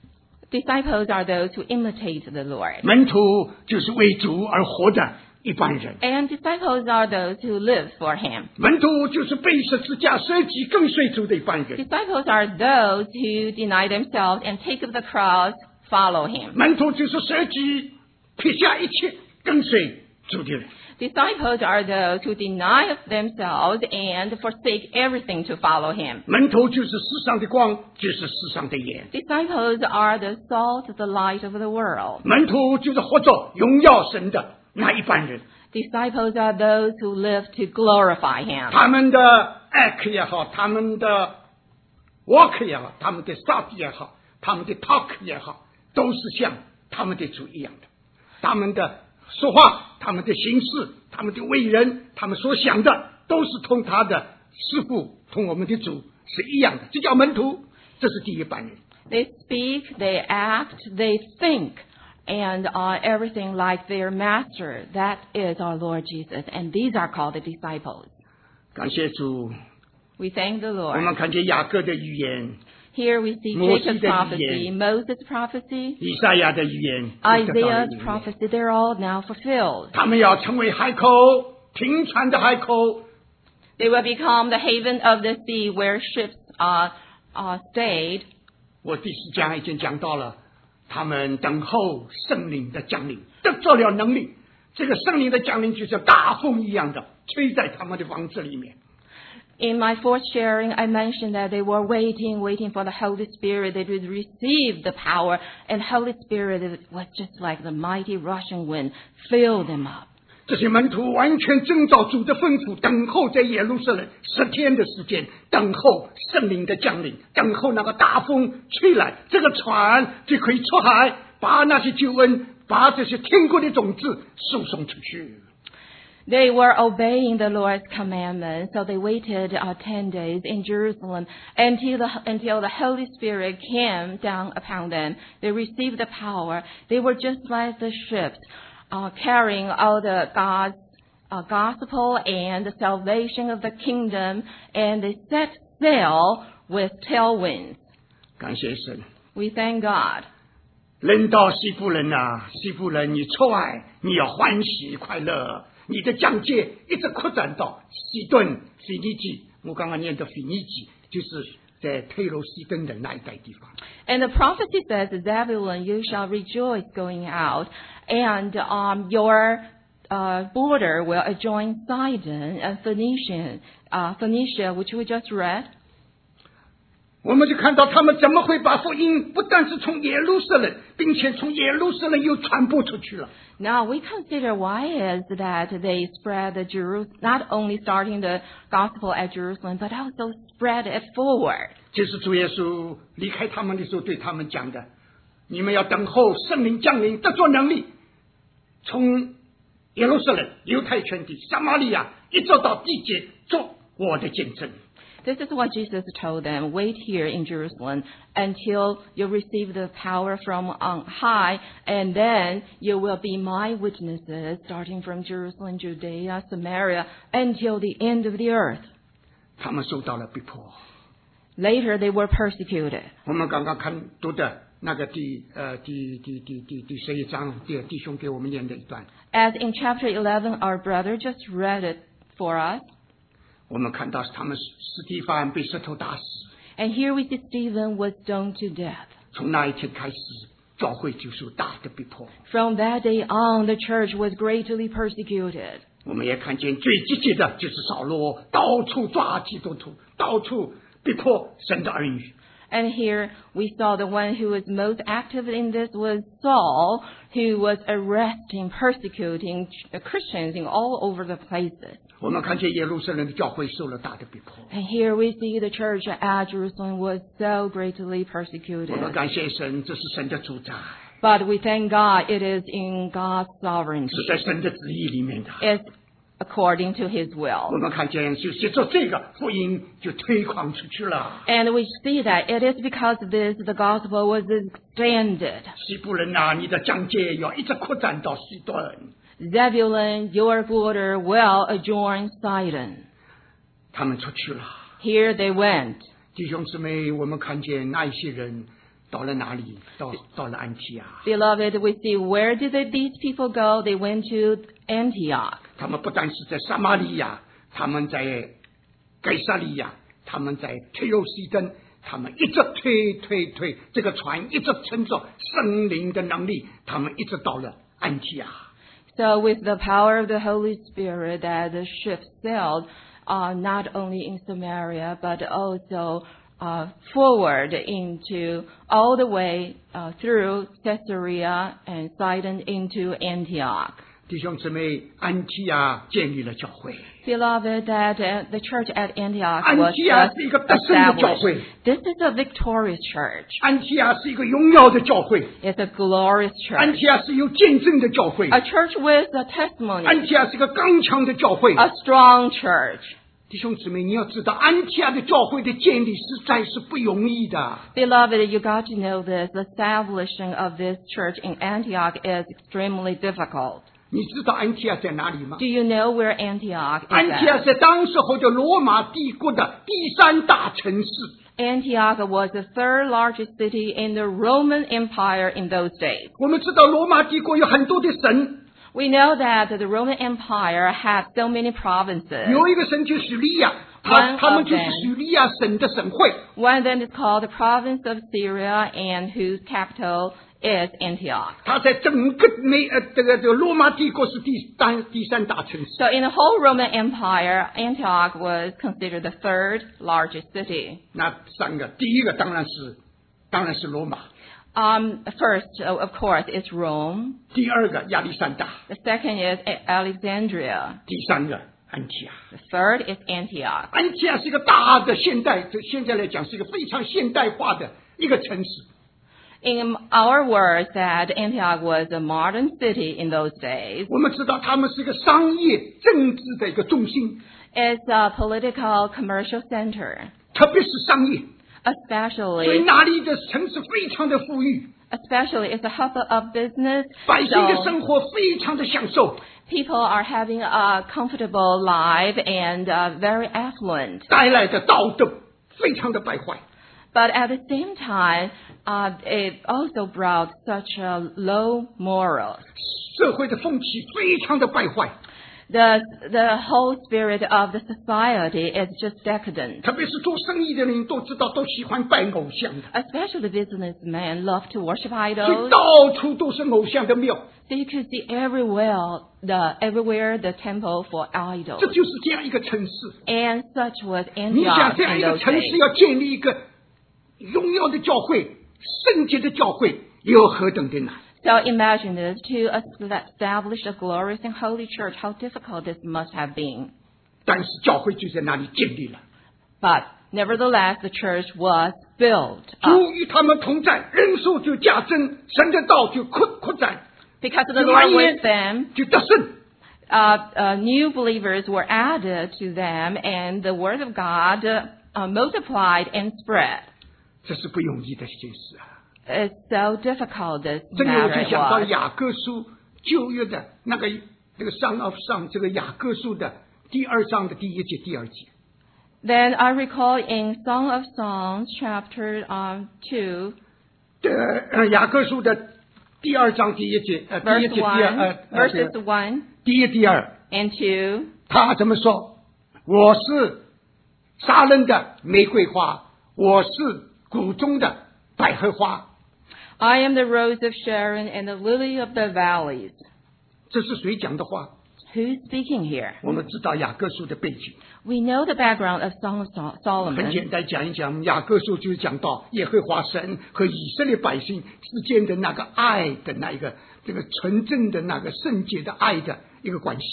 Disciples are those who imitate the Lord. 门徒就是为主而活的一帮人， And disciples are those who live for Him. 门徒就是被十字架舍己跟随主的一帮人。 Disciples are those who deny themselves and take up the cross follow him. 门徒就是舍己撇下一切跟随主的人。 Disciples are those who deny themselves and forsake everything to follow him. 门徒就是世上的光，就是世上的盐。 Disciples are the salt, the light of the world. 门徒就是活着荣耀神的那一班人。 Disciples are those who live to glorify him. 他们的 act 也好，他们的 walk 也好，他们的 thought 也好，他们的 talk 也好，都是像他们的主一样的。他们的说话，他们的行事，他们的为人，他们所想的，都是同他的师父，同我们的主是一样的。这叫门徒，这是第一班人。 They speak, they act, they think, and uh, everything like their master. That is our Lord Jesus. And these are called the disciples. 感谢主， We thank the 我 Lord. 们看见雅各的预言， Here we see 摩西 Jacob's 的预 prophecy, 言， Moses' prophecy, 以赛亚的预言，都得到了 Isaiah's 预言 prophecy. They're all now fulfilled. 他们要成为海口，平川的海口， They will become the haven of the sea where ships uh, uh, stayed. 我第四讲已经讲到了，他们等候圣灵的降临，得着了能力。这个圣灵的降临就像大风一样的吹在他们的房子里面。 In my fourth sharing, I mentioned that they were waiting, waiting for the Holy Spirit. They would receive the power, and Holy Spirit was just like the mighty rushing wind, fill them up. 这些门徒完全遵照主的吩咐，等候在耶路撒冷十天的时间，等候圣灵的降临，等候那个大风吹来，这个船就可以出海，把那些救恩，把这些天国的种子输送出去。 They were obeying the Lord's commandments, so they waited uh, ten days in Jerusalem until the, until the Holy Spirit came down upon them. They received the power. They were just like the ships, uh, carrying all the God's uh, gospel and the salvation of the kingdom, and they set sail with tailwinds. 感谢神。 We thank God. 人到西弗人啊，西弗人，你出来，你要欢喜快乐。 你的疆界一直扩展到西顿、腓尼基，我刚刚念的腓尼基，就是在推罗西顿的那一带地方。 And the prophecy says, Zebulun, you shall rejoice going out, and um, your uh, border will adjoin Sidon and Phoenician, uh, Phoenicia, which we just read. 我们就看到他们怎么会把福音不但是从耶路撒冷，并且从耶路撒冷又传播出去了。 Now we consider why is that they spread the Jerusalem, not only starting the gospel at Jerusalem, but also spread it forward. 就是主耶稣离开他们的时候对他们讲的：你们要等候圣灵降临，得着能力，从耶路撒冷、犹太全地、撒玛利亚一直到地极，做我的见证。 This is what Jesus told them. Wait here in Jerusalem until you receive the power from on high, and then you will be my witnesses, starting from Jerusalem, Judea, Samaria, until the end of the earth. 他们受到了逼迫。 Later, they were persecuted. 我们刚刚看读的那个第呃第第第第第十一章，第弟兄给我们念的一段。 As in chapter eleven, our brother just read it for us. 我们看到他们史蒂凡被石头打死， And here we see Stephen was stoned to death. 从那一天开始，教会就受大的逼迫。 From that day on, the church was greatly persecuted. 我们也看见最积极的就是扫罗，到处抓基督徒，到处逼迫神的儿女。 And here we saw the one who was most active in this was Saul, who was arresting, persecuting Christians in all over the places. 我们看见耶路撒冷的教会受了大的逼迫。 And here we see the church at Jerusalem was so greatly 我们 persecuted. 感谢神，这是神的主宰， But we thank God it is in God's sovereignty. 是在神的旨意里面的。 It's according to His 我 will. 们看见就借着这个福音就推广出去了。 And we see that it is because of this the gospel was extended. 西部人啊，你的疆界要一直扩展到西顿。 Zebulun, your border will adjoin Sidon. 他们出去了。 Here they went. 弟兄姊妹，我们看见那一些人到了哪里？到到了安提亚。 Beloved, we see where did they, these people go? They went to Antioch. 他们不但是在撒玛利亚，他们在该撒利亚，他们在推罗西顿， 他们一直推推推，这个船一直乘着圣灵的能力，他们一直到了安提亚。 So with the power of the Holy Spirit, that the ship sailed uh, not only in Samaria but also uh, forward into all the way uh, through Caesarea and Sidon into Antioch. 弟兄姊妹，安提亚建立了教会。 Beloved, that uh, the church at Antioch 安 was 提亚是一个得胜的教 established. 会， This is a victorious church. 安提亚是一个荣耀的教会， It's a glorious 安 church. 提亚是有见证的教会， A church with a testimony. 安提亚是一个刚强的教会。 A strong church. 弟兄姊妹，你要知道，安提亚的教会的建立实在是不容易的。 Beloved, you got to know this. The establishing of this church in Antioch is extremely difficult. 你知道安提亚在哪里吗？ Do you know where Antioch is 安提亚 at? 是当时候的罗马帝国的第三大城市。 Antioch was the third largest city in the Roman Empire in those days. 我们知道罗马帝国有很多的神， We know that the Roman Empire had so many provinces. 有一个神就是叙利亚，他 One 他们 of 就是 them. 叙利亚省的省会。 One of them is called the province of Syria, and whose capital is Antioch. 他在整个美呃这个这个罗马帝国是第三第三大城市。 So in the whole Roman Empire, Antioch was considered the third largest city. 那三个，第一个当然是当然是罗马， Um, first, uh, of course, is Rome. 第二个亚历山大， The second is A- Alexandria. 第三个安提亚。 The third is Antioch. 安提亚是一个大的现代，这现在来讲是一个非常现代化的一个城市。 In our words, that Antioch was a modern city in those days. 我们知道他们是一个商业政治的一个中心， It's a political commercial center, 特别是商业，所以 especially 那里的城市非常的富裕， especially it's a hub of business. 百姓的 So 生活非常的享受， people are having a comfortable life and uh, very affluent. 带来的道德非常的败坏。 But at the same time, uh, it also brought such a low morals. 社会的风气非常的败坏， The the whole spirit of the society is just decadent. 特别是做生意的人都知道，都喜欢拜偶像的， Especially the businessmen love to worship 所以 idols. 到处都是偶像的庙， So you can see everywhere the everywhere the temple for 这 idols. 就是这样一个城市。 And such was 你想 Antioch 这样 in 一个 those 城市 days. 要建立一个荣耀的教会、圣洁的教会，有何等的难？ So imagine this, to establish a glorious and holy church, how difficult this must have been. 但是教会就在那里建立了， But nevertheless, the church was built up. 主与他们同在，人数就加增，神的道就扩扩展， Because of the 就蔓 Lord 延 with them, 就得胜。 uh, uh, new believers were added to them, and the word of God uh, multiplied and spread. 这是不容易的一件事啊！ It's so difficult, this 真的，我 matter 就想到 was. 雅各书旧约的那个那个 Song of Song 这个雅各书的第二章的第一节、第二节。 Then I recall in Song of Songs, chapter um, two, 这呃雅各书的第二章第一节，呃，第一 verse 节第二 one, 呃呃这 verses 个 one 第一第二， and two. 他怎么说？我是杀人的玫瑰花，我是谷中的百合花。 I am the rose of Sharon and the lily of the valleys. 这是谁讲的话？ Who's speaking here? 我们知道雅各书的背景， We know the background of Song of Sol- 很 Solomon. 简单讲一讲。雅各书就是讲到耶和华神和以色列百姓之间的那个爱的那一个这个纯正的那个圣洁的爱的一个关系。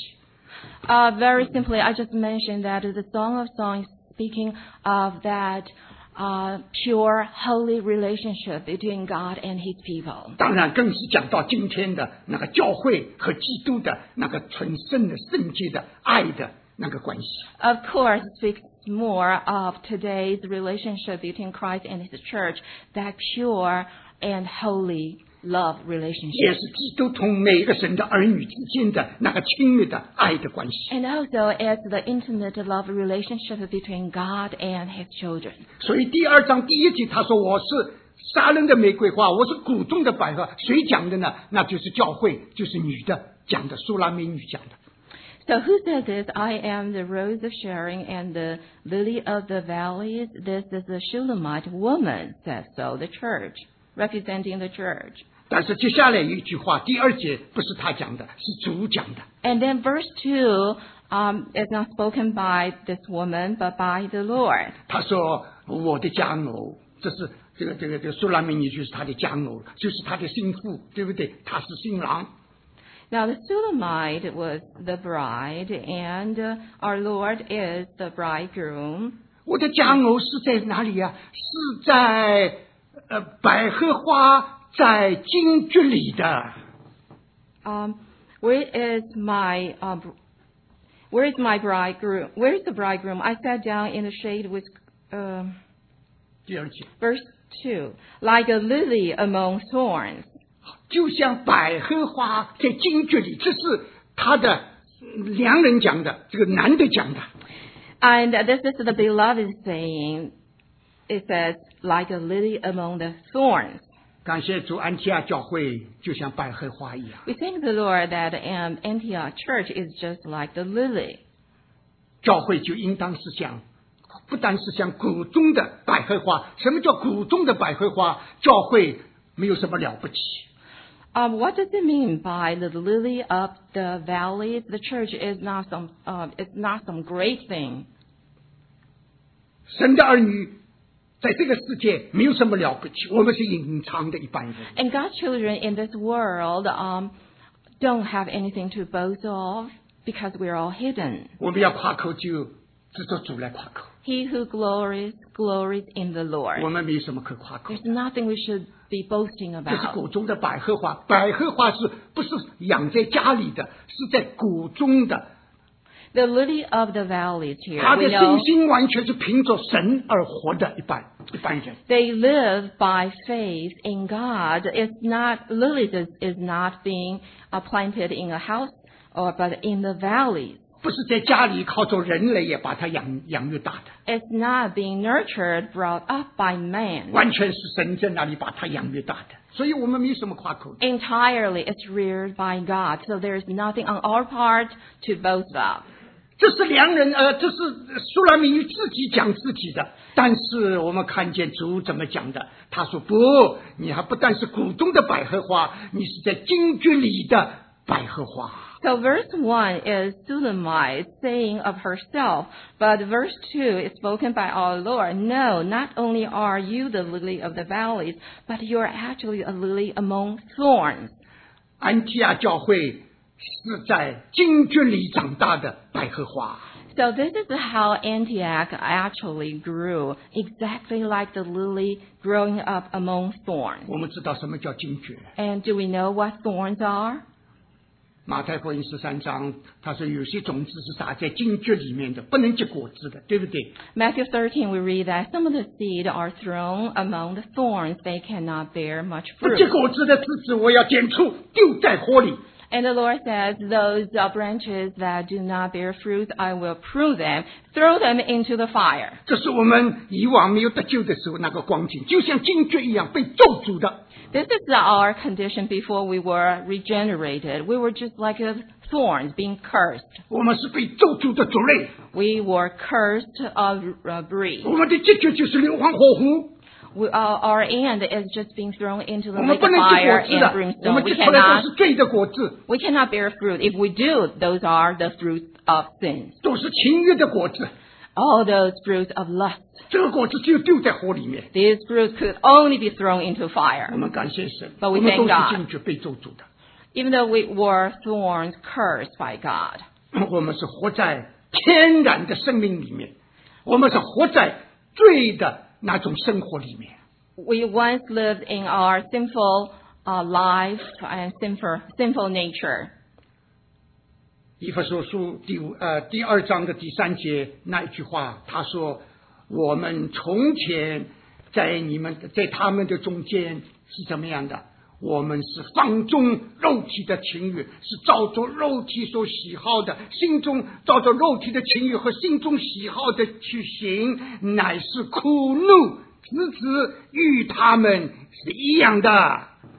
Uh, very simply, I just mentioned that the Song of Songs speaking of that uh, pure, holy relationship between God and His people. 当然，更是讲到今天的那个教会和基督的那个纯圣的圣洁的爱的那个关系。 Of course, it speaks more of today's relationship between Christ and His church, that pure and holy love 也 relationship. 是基督同每一个神的儿女之间的那个亲密的爱的关系。 And also, it's the intimate love relationship between God and His children. 所以第二章第一节他说：“我是杀人的玫瑰花，我是谷中的百合。”谁讲的呢？那就是教会，就是女的讲的，苏拉美女讲的。 So who said this? I am the rose of Sharon and the lily of the valleys. This is the Shulamite woman, says so, the church, representing the church. 但是接下来一句话，第二节不是他讲的，是主讲的。 And then verse two um, is not spoken by this woman, but by the Lord. 他说：“我的佳偶，这是这个这个这个苏拉米尼就是他的佳偶，就是他的心腹，对不对？他是新郎。” Now the Shulamite was the bride, and uh, our Lord is the bridegroom. 我的佳偶是在哪里呀、啊？是在呃百合花在荆棘里的。 Um, where is my uh, where is my bridegroom? Where is the bridegroom? I sat down in the shade with uh, 第二节， verse two, like a lily among thorns. 就像百合花在荆棘里，这是他的良人讲的，这个男的讲的。 And this is the beloved saying. It says, like a lily among the thorns. 感谢主，安提阿教会就像百合花一样。 We thank the Lord that um, Antioch Church is just like the lily. 教会就应当是像，不单是像谷中的百合花。什么叫谷中的百合花？教会没有什么了不起。 Um, what does it mean by the lily of the valleys? The church is not some, uh, it's not some great thing. 神的儿女在这个世界没有什么了不起，我们是隐藏的一般人。 And God's children in this world um, don't have anything to boast of because we're all hidden. 我们要夸口就指着主来夸口， He who glories, glories in the 我 Lord. 们没什么可夸口。 There's nothing we should be boasting 这是 about. 谷中的百合花，百合花是不是养在家里的？是在谷中的。 The lily of the valleys here, 他 we 的 know 信心完全是凭着神而活的一般一般人。 they live by faith in God. It's not, lilies is, is not being uh, planted in a house, or but in the valleys. 不是在家里靠着人类也把它养养育大的， It's not being nurtured, brought up by man. 完全是神在那里把它养育大的，所以我们没什么夸口的。 Entirely, it's reared by God. So there's nothing on our part to boast of. 这是良人，呃，这是苏拉米自己讲自己的。但是我们看见主怎么讲的？他说：“不，你还不但是谷中的百合花，你是在荆棘里的百合花。” So verse one is Sulamite saying of herself, but verse two is spoken by our Lord. No, not only are you the lily of the valleys, but you're actually a lily among thorns. 安提阿教会是在荆棘里长大的百合花。 So this is how Antioch actually grew, exactly like the lily growing up among thorns. 我们知道什么叫荆棘。 And do we know what thorns are? 马太福音十三章，他说有些种子是撒在荆棘里面的，不能结果子的，对不对？ Matthew thirteen, we read that some of the seed are thrown among the thorns. They cannot bear much 不结 fruit. 果子的枝子，我要剪除，丢在火里。 And the Lord says, those uh, branches that do not bear fruit, I will prune them, throw them into the fire. 这是我们以往没有得救的时候那个光景，就像荆棘一样被咒诅的。 This is our condition before we were regenerated. We were just like a thorns being cursed. 我们是被咒诅的族类， We were cursed of uh, breed. 我们的结局就是硫磺火湖。 We, uh, our end is just being thrown into the 我们 lake 不 of 能结 fire 果子 and 的，我 brimstone. 们 We 结出来 cannot, 都是罪的果子， we cannot bear fruit. If we do, those are the fruits of sin. 都是情欲的果子。 All those fruits of lust. 这个果子只有丢在火里面。 These fruits could only be thrown into fire. 我们感谢神， But 我 we 们 thank 都是 God. 荆棘被咒诅的。 Even though we were thorns cursed by God. 我们是活在天然的生命里面，我们是活在罪的那种生活里面。 We once lived in our sinful uh, life and sinful, sinful nature. 以弗所书第五呃第二章的第三节那一句话，他说：“我们从前在你们在他们的中间是怎么样的？我们是放纵肉体的情欲，是照着肉体所喜好的，心中照着肉体的情欲和心中喜好的去行，乃是苦怒，日子与他们是一样的。”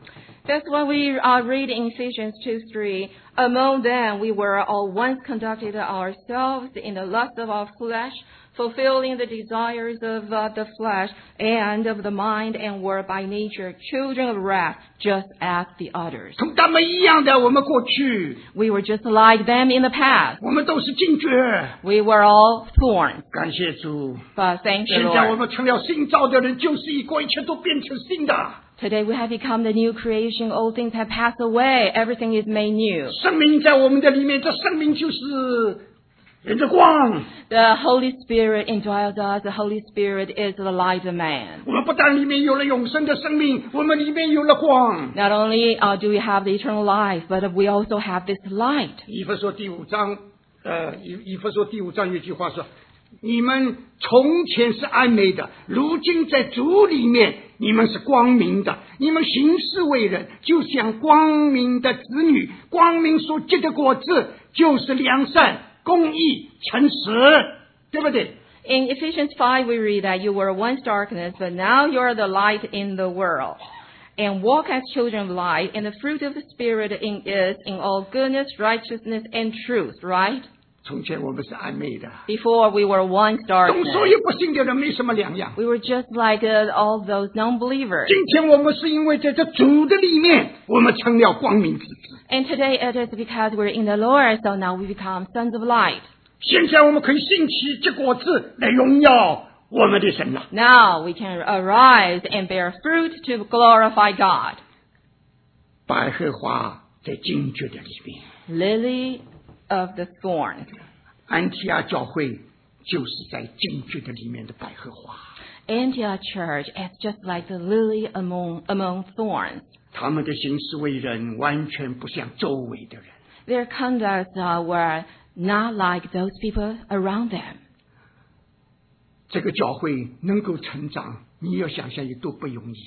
That's why we uh, read in Ephesians two three. Among them, we were all once conducted ourselves in the lust of our flesh, fulfilling the desires of uh, the flesh and of the mind, and were by nature children of wrath, just as the others. 同他们一样的，我们过去 We were just like them in the past. 我们都是禁绝。 We were all thorns. 感谢主， But thank the 现在我 Lord. 们成了新造的人，旧事已过，一切都变成新的。 Today we have become the new creation. All things have passed away. Everything is made new. 生命在我们的里面，这生命就是人的光。 The Holy Spirit indwells us. The Holy Spirit is the light of man. 我们不但里面有了永生的生命，我们里面有了光。 Not only uh, do we have the eternal life, but we also have this light. 以弗所第五章，呃，以以弗所第五章有句话说：“你们从前是暧昧的，如今在主里面，你们是光明的。你们行事为人，就像光明的子女。光明所结的果子，就是良善、公义、诚实，对不对？” In Ephesians five, we read that you were once darkness, but now you are the light in the world. And walk as children of light, and the fruit of the Spirit in is in all goodness, righteousness, and truth, right? 从前我们是暧昧的， Before we were once 跟 darkness. 所有不信的人没什么两样。 We were just like uh, all those non-believers. 今天我们是因为在这主的里面，我们成了光明之子。 And today it is because we're in the Lord, so now we become sons of light. 现在我们可以兴起结果子来荣耀我们的神了。 Now we can arise and bear fruit to glorify God. 百合花在禁绝的里面， Lily of the thorns. 安提阿教会就是在禁绝的里面的百合花。 Antioch Church is just like the lily among, among thorns. 他们的行事为人完全不像周围的人。 Their conducts uh, were not like those people around them. 这个教会能够成长，你要想想有多不容易。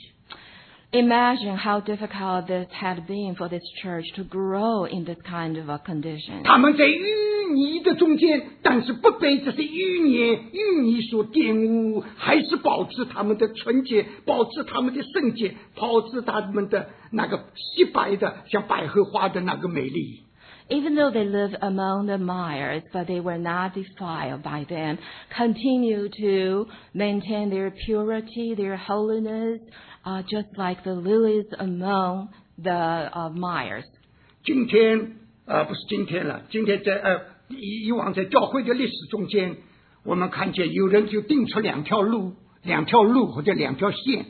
Imagine how difficult this had been for this church to grow in this kind of a condition. 他们在淤泥的中间，但是不被这些淤泥淤泥所玷污，还是保持他们的纯洁，保持他们的圣洁，保持他们的那个洁白的像百合花的那个美丽。 Even though they lived among the mires, but they were not defiled by them, continue to maintain their purity, their holiness, uh, just like the lilies among the uh, mires. 今天呃不是今天了，今天在呃以以往在教会的历史中间，我们看见有人就定出两条路，两条路或者两条线。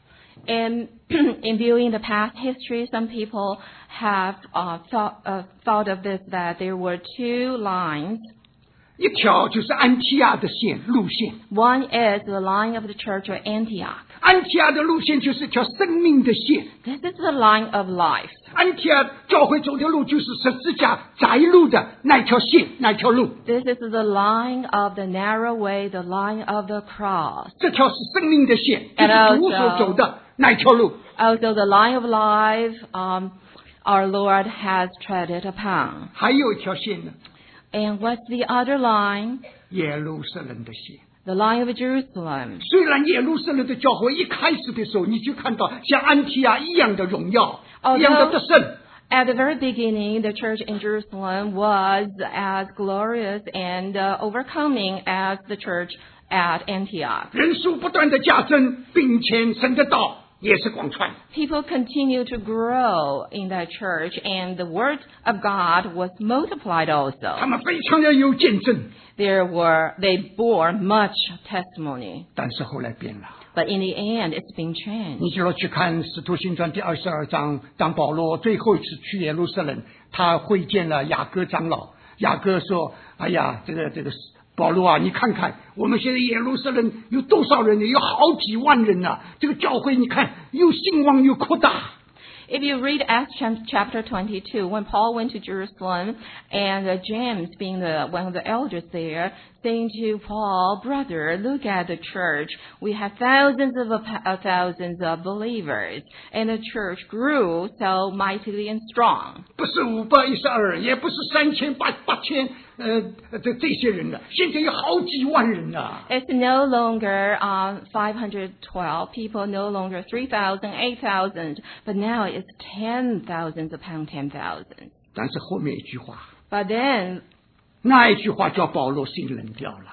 And in viewing the past history, some people have uh, thought, uh, thought of this, that there were two lines. 一条就是安提阿的线路线， One is the line of the church of Antioch. 安提阿的路线就是一条生命的线。 This is the line of life. 安提阿教会走的路就是十字架窄路的那条线，那条路。 This is the line of the narrow way, the line of the cross. 这条是生命的线，就 And 是主所走的那条路。 Also the line of life um, our Lord has treaded upon. 还有一条线呢， And what's the other line? 耶路撒冷的线。 The line of Jerusalem. 虽然耶路撒冷的教会一开始的时候，你就看到像安提阿一样的荣耀， Although- 一样的得胜。 At the very beginning, the church in Jerusalem was as glorious and uh, overcoming as the church at Antioch. 人数不断的加增，并且神的道也是广传。 People continue to grow in that church, and the word of God was multiplied 他 also. 们非常的有见证， There were, they bore much testimony. 但是后来变了。 But in the end, it's been changed. 你就要去看《使徒行传》第二十二章，当保罗最后一次去耶路撒冷，他会见了雅各长老。雅各说：“哎呀，这个这个保罗啊，你看看我们现在耶路撒冷有多少人呢？有好几万人呢、啊！这个教会你看又兴旺又扩大。” If you read Acts chapter twenty-two, when Paul went to Jerusalem, and uh, James, being the, one of the elders there, saying to Paul, brother, look at the church. We have thousands of uh, thousands of believers, and the church grew so mightily and strong. 不是五百一十二，也不是三千八八千，呃，的这些人了，现在有好几万人了。 It's no longer uh, five hundred twelve people, no longer three thousand, eight thousand, but now it's ten thousands upon ten thousand. 但是后面一句话， But then, 那一句话叫保罗心冷掉了。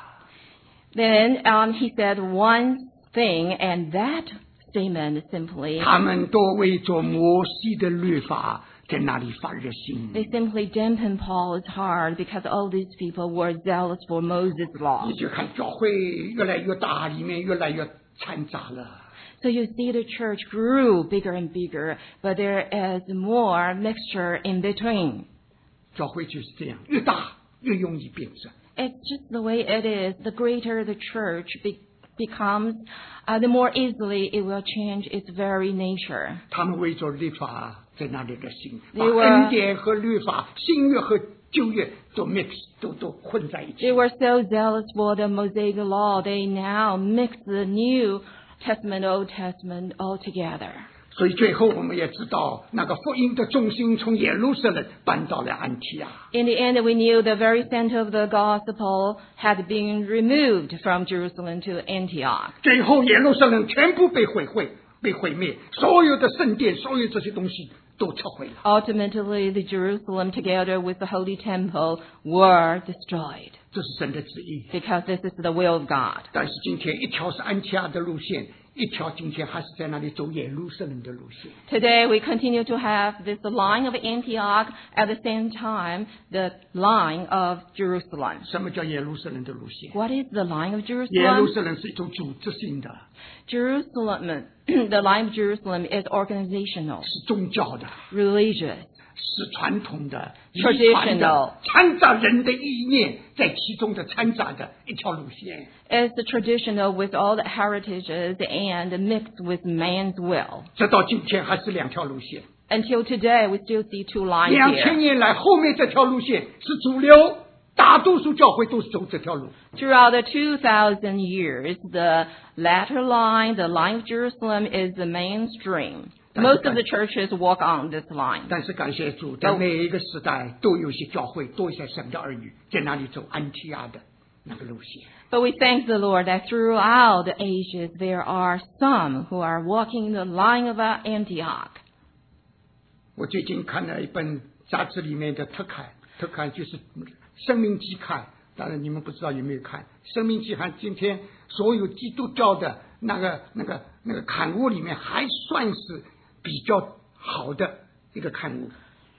then um, he said one thing, and that statement simply, 他们都为着摩西的律法在那里发热心。 they simply dampened Paul's heart because all these people were zealous for Moses' law. 你就看教会越来越大，里面越来越掺杂了。 So you see the church grew bigger and bigger, but there is more mixture in between. 教会就是这样，越大越容易变质。 It's just the way it is. The greater the church be, becomes, uh, the more easily it will change its very nature. 他们为着律法在那里的心， They 把 were- 恩典和律法、新约和旧约都 mix 都都混在一起 They。were so zealous for the Mosaic law, they now mix the New Testament, Old Testament all together. 所以最后我们也知道，那个福音的中心从耶路撒冷搬到了安提亚。 In the end, we knew the very center of the gospel had been removed from Jerusalem to Antioch. 最后耶路撒冷全部被毁毁被毁灭，所有的圣殿，所有这些东西都撤毁了。 Ultimately, the Jerusalem together with the Holy Temple were destroyed 这是神的旨意。 because this is the will of God. 但是今天一条是安提亚的路线，一条今天还是在那里走耶路撒冷的路线。 Today, we continue to have this line of Antioch, at the same time, the line of Jerusalem. 什么叫耶路撒冷的路线？ What is the line of 耶路 Jerusalem? 撒冷是一种组织性的， Jerusalem, the line of Jerusalem is organizational, 是宗教的， religious, 是传统的、遗 Traditional 传的，掺杂人的意念在其中的掺杂的一条路线。 it's traditional with all the heritages and mixed with man's will. 直到今天还是两条路线。 Until today, we still see two lines 两千 here. 年来，后面这条路线是主流，大多数教会都是走这条路。 Throughout the two thousand years, the latter line, the line of Jerusalem, is the mainstream. Most of the churches walk on this line. 但是感谢主，在每一个时代都有一些教会，都有一些神的儿女在那里走安提亚的那个路线。 But we thank the Lord that throughout the ages, there are some who are walking the line of Antioch. 我最近看了一本杂志里面的特刊，特刊就是《生命季刊》，当然你们不知道有没有看《生命季刊》。今天所有基督教的那个、那个、那个刊物里面，还算是比较好的一个刊物。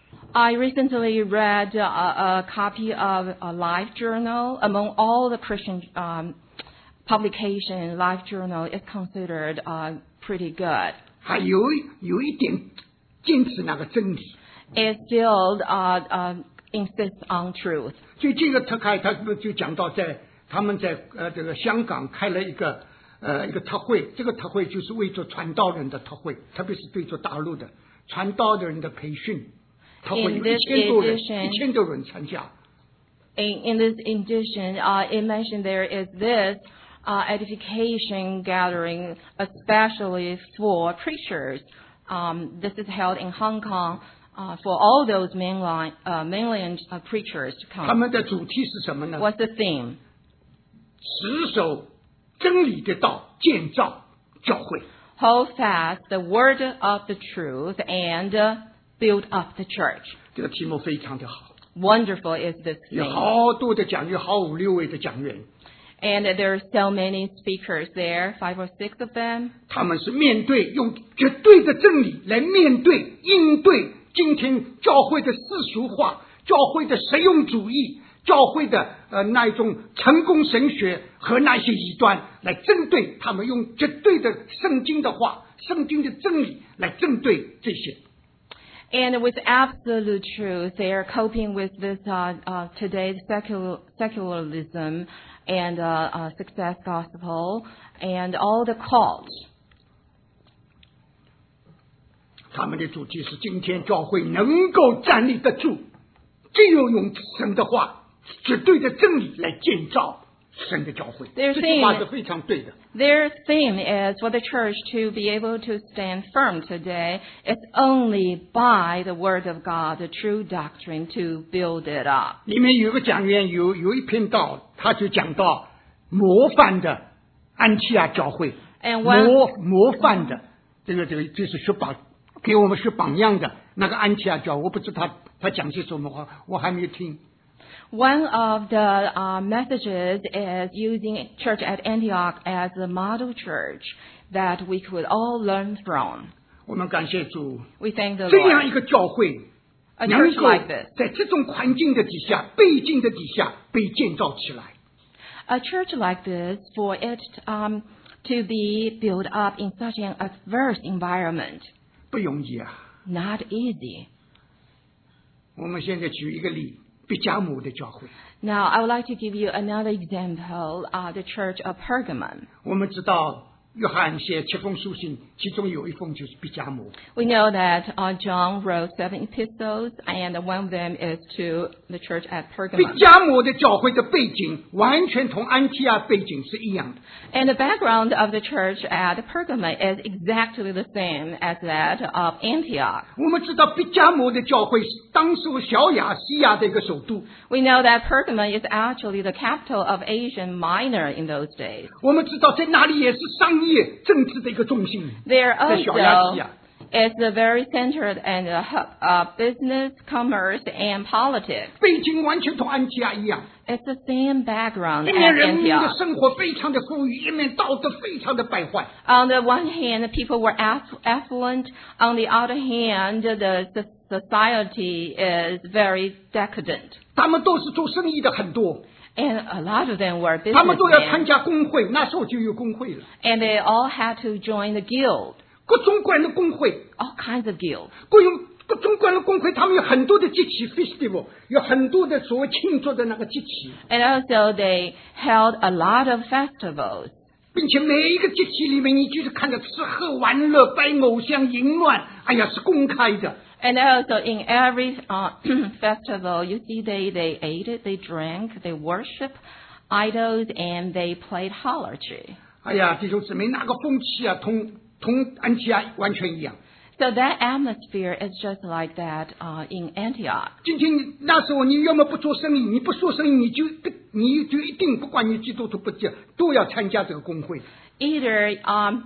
I recently read a, a copy of a Life Journal. Among all the Christian um, publications, Life Journal is considered uh, pretty good. 还有有一点坚持那个真理。 It still uh, uh, insists on truth. 最近的特刊，他就讲到在他们在呃这个香港开了一个呃一个特会，这个特会就是为着传道人的特会，特别是对着大陆的传道的人的培训。 特会有 In 一 this 千多人， edition- 一千多人参加。 In, in this edition, uh, it mentioned there is this uh, edification gathering, especially for preachers. Um, this is held in Hong Kong uh, for all those mainline, uh, mainland uh, preachers to 他 come. 们的主题是什么呢？ What's the theme? 持守真理的道，建造教会。 Hold fast the word of the truth and uh, build up the church. 这个题目非常的好， Wonderful is this 有 theme. 好多的讲员，好五六位的讲员， And there are so many speakers there, five or six of them. 他们是面对用绝对的真理来面对应对今天教会的世俗化、教会的实用主义、教会的呃那一种成功神学和那些异端，来针对他们用绝对的圣经的话、圣经的真理来针对这些。 And with absolute truth, they are coping with this uh, uh, today's secular, secularism and uh, uh, success gospel and all the cults. 他们的主题是今天教会能够站立得住，只有用神的话、绝对的真理来建造神的教会。 Their 这句话是 theme, 非常对的。 their theme is for the church to be able to stand firm today. It's only by the word of God, the true doctrine, to build it up. 里面有个讲员有有一篇道，他就讲到模范的安提亚教会， And one, 模模范的这个这个就是说榜给我们是榜样的那个安提亚教会，我不知道他他讲些什么话，我还没有听。 one of the uh, messages is using church at Antioch as a model church that we could all learn from. 我们感谢主， We thank the 这样一 Lord. 个教会 A 能 church 够 like this. 在这种环境的底下、背景的底下被建造起来， A church like this, for it um, to be built up in such an adverse environment, 不容易啊。 not easy. 我们现在举一个例，毕加姆的教会， Now, I would like to give you another example, uh, the church of Pergamum. 我们知道约翰写七封书信，其中有一封就是毕加姆。 We know that uh, John wrote seven epistles, and one of them is to the church at 毕 Pergamum. 加姆的教会的背景完全同安提亚背景是一样的。 And the background of the church at Pergamum is exactly the same as that of Antioch. 我们知道毕加姆的教会是当时小亚细亚的一个首都。 We know that Pergamum is actually the capital of Asia Minor in those days. 我们知道在那里也是商业政治的一个中心， There 在小亚细 also 亚。 is the very centered and a hub of business, commerce, and politics. 背景完全同安提亚一样， It's the same background 一 as 面人民的 Antioch. 生活非常的富裕，一面道德非常的败坏。 On the one hand, people were aff- affluent. On the other hand, the, the society is very decadent. 他们都是做生意的很多， And a lot of them were 他们都要参 businessmen. 加工会，那时候就有工会了， And they all had to join the guild, 各种各样的工会， all kinds of guilds. 各种各种各样的工会，他们有很多的节期 festival， 有很多的所谓庆祝的那个节期， And also they held a lot of festivals. 并且每一个节期里面，你就是看着吃喝玩乐、摆偶像、淫乱，哎呀，是公开的。 And also in every uh, festival, you see they, they ate it, they drank, they worship idols, and they played harlotry. 哎呀，弟兄姊妹，那个风气啊，同同安提亚完全一样。 So that atmosphere is just like that uh, in Antioch. 今天你那时候你要么不做生意，你不做生意，你就你就一定不管你基督徒不基督都要参加这个工会。 Either, um,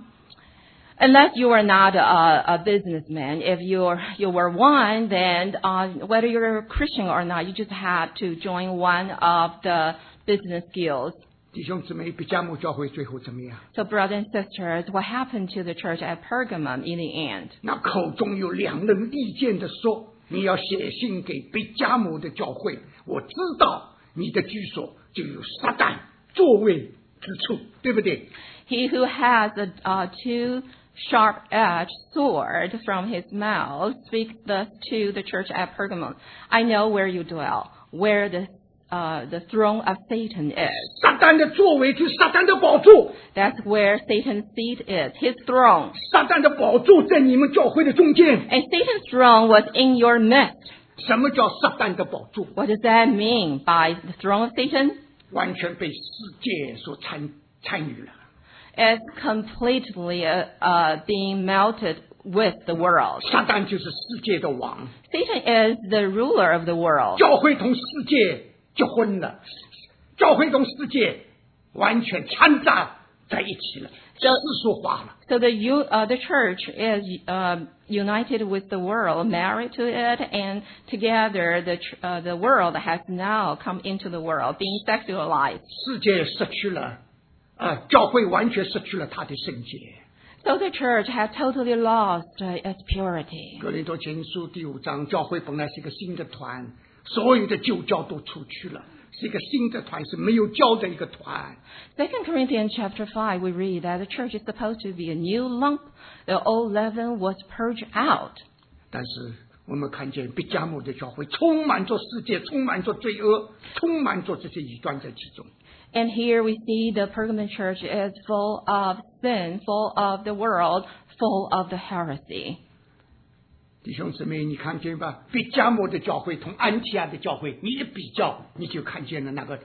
unless you are not a, a businessman, if you're, you were one, then uh, whether you're a Christian or not, you just had to join one of the business guilds. 弟兄姊妹，比加姆教会最后怎么样？ So brothers and sisters, what happened to the church at Pergamum in the end? 那口中有两人利剑的说：“你要写信给比加姆的教会，我知道你的居所就有撒旦作位之处，对不对？” He who has a uh, two sharp-edged sword from his mouth speaks thus to the church at Pergamum. I know where you dwell, where the uh, the throne of Satan is. 撒旦的作为就是撒旦的宝座， That's where Satan's seat is, his throne. 撒旦的宝座在你们教会的中间。 And Satan's throne was in your midst. 什么叫撒旦的宝座？ What does that mean by the throne of Satan? 完全被世界所参参与了。 It's completely uh, uh, being melted with the world. 撒旦就是世界的王， Satan is the ruler of the world. 教会同世界结婚了，教会同世界完全掺杂在一起了，世俗化了。 So the u- uh, the church is uh, united with the world, married to it, and together the ch- uh, the world has now come into the world, being sexualized. 世界失去了，啊，教会完全失去了它的圣洁。 So the church has totally lost uh, its purity. 哥林多前书第五章，教会本来是一个新的团，所有的旧教都出去了，是一个新的团，是没有教的一个团。 Second Corinthians chapter five, we read that the church is supposed to be a new lump. The old leaven was purged out. 但是我们看见毕加姆的教会充满着世界，充满着罪恶，充满着这些异端在其中。 And here we see the Pergamon church is full of sin, full of the world, full of the heresy. 弟兄姊妹，你看见吧？毕加姆的教会同安提亚的教会，你一比较，你就看见了那个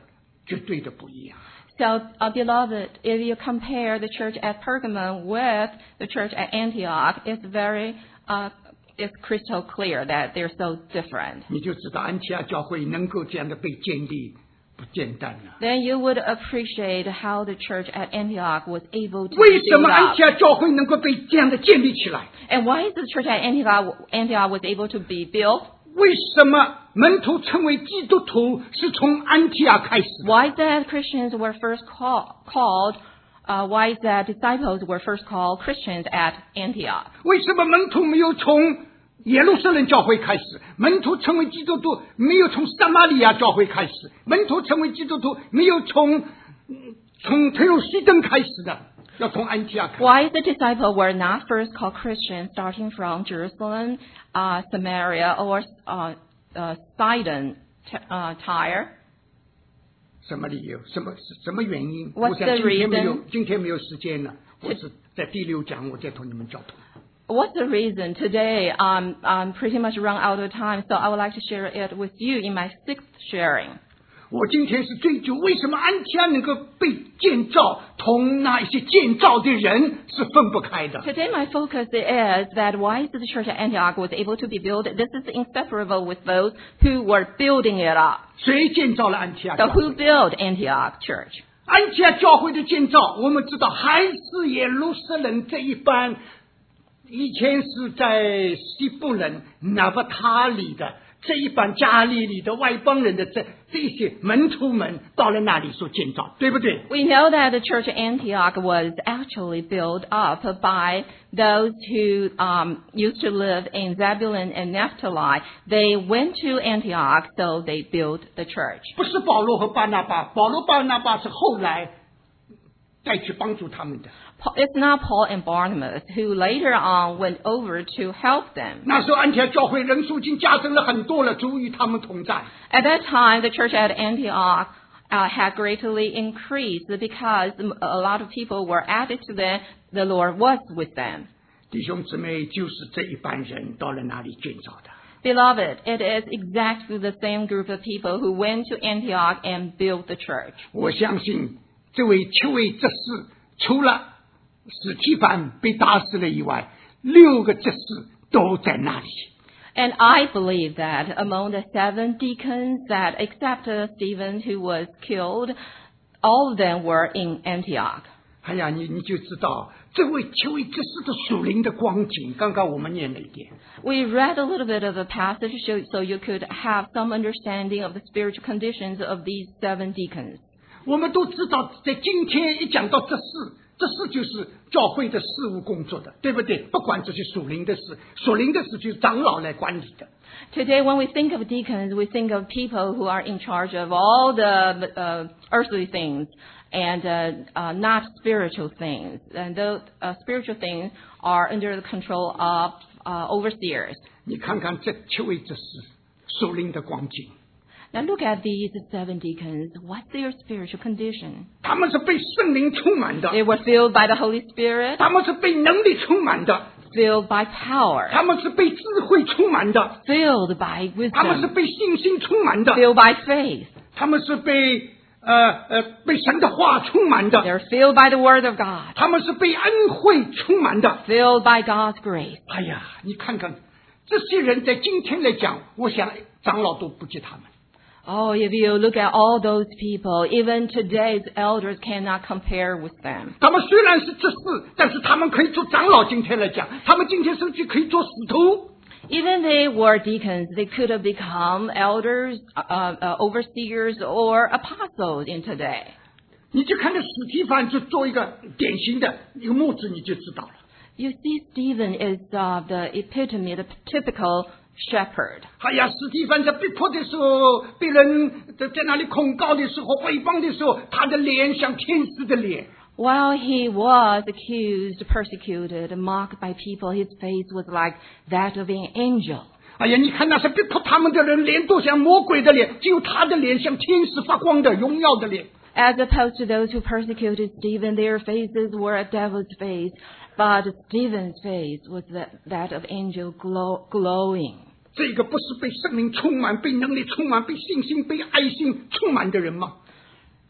绝对的不一样。 So, uh, beloved, if you compare the church at Pergamum with the church at Antioch, it's very, uh, it's crystal clear that they're so different. 你就知道安提阿教会能够这样的被建立不简单了。 Then you would appreciate how the church at Antioch was able to 为什 build 么安 up. 提阿教会能够被这样的建立起来？ And why is the church at Antioch, Antioch was able to be built? 为什么门徒成为基督徒是从安提阿开始的？ Why is that Christians were first call, called, uh, why is that disciples were first called Christians at Antioch? 为什么门徒没有从耶路撒冷教会开始？门徒成为基督徒没有从撒玛利亚教会开始？门徒成为基督徒没有从从特鲁西登开始的？要从安提阿开始。 Why the disciples were not first called Christians starting from Jerusalem, uh, Samaria, or uh, uh, Sidon, t- uh, Tyre? 什么理由？什么什么原因？ What's 我想 the 今天没有 reason? 今天没有时间了，我是在第六讲我再同你们交通。 What's the reason? Today, um, I'm pretty much run out of time, so I would like to share it with you in my sixth sharing. 我今天是追究为什么安提阿能够被建造，同那一些建造的人是分不开的。 Today, my focus is that why the church at Antioch was able to be built. This is inseparable with those who were building it up. 谁建造了安提阿 So 教 who 会？ built Antioch Church? 安提阿教会的建造，我们知道还是耶路撒冷这一班，以前是在西布伦、拿弗他里的这一班加利利的外邦人的这这些门徒们到了那里所建造，对不对？ We know that the church at Antioch was actually built up by those who um, used to live in Zebulun and Naphtali. They went to Antioch, so they built the church. 不是保罗和巴拿巴，保罗巴拿巴是后来再去帮助他们的。 Paul- It's not Paul and Barnabas who later on went over to help them. 那时候安提阿教会人数已经加增了很多了，主与他们同在。 At that time, the church at Antioch uh, had greatly increased because a lot of people were added to them. The Lord was with them. 弟兄姊妹，就是这一班人到了那里建造的。 Beloved, it is exactly the same group of people who went to Antioch and built the church. 我相信这位七位执事，除了史提凡被打死了以外，六个执事都在那里。 And I believe that among the seven deacons that except uh, Stephen who was killed, all of them were in Antioch. 哎呀，你你就知道这位七位执事的属灵的光景。刚刚我们念了一点， We read a little bit of the passage so, so you could have some understanding of the spiritual conditions of these seven deacons. 我们都知道，在今天一讲到这事，这事就是教会的事务工作的，对不对？不管这些属灵的事，属灵的事就是长老来管理的。 Today, when we think of deacons, we think of people who are in charge of all the uh, earthly things and uh, uh, not spiritual things. And those uh, spiritual things are under the control of uh, overseers. 你看看这七位执事属灵的光景， Now look at these seven deacons. What's their spiritual condition? 他们是被圣灵充满的， They were filled by the Holy Spirit, 他们是被能力充满的， filled by power, 他们是被智慧充满的， filled by 他们是 wisdom, 被信心充满的， filled by faith. 他们是被呃呃被神的话充满的， They're filled by the Word of God, 他们是被恩惠充满的。 filled by God's grace. 哎呀，你看看这些人在今天来讲，我想长老都不及他们。 Oh, if you look at all those people, even today's elders cannot compare with them. 他们虽然是执事，但是他们可以做长老。今天来讲，他们今天甚至可以做使徒。 Even they were deacons, they could have become elders, uh, uh, overseers, or apostles in today. 你就看着史提凡就做一个典型的一个牧者，你就知道了。 You see, Stephen is uh, the epitome, the typical shepherd. 哎呀，史提凡在被迫的时候，被人在在那里控告的时候、诽谤的时候，他的脸像天使的脸。 While he was accused, persecuted, mocked by people, his face was like that of an angel. 哎呀，你看那些逼迫他们的人，脸都像魔鬼的脸，只有他的脸像天使发光的荣耀的脸。 As opposed to those who persecuted Stephen, their faces were a devil's face, but Stephen's face was that, that of angel glow, glowing. 这个不是被圣灵充满、被能力充满、被信心、被爱心充满的人吗？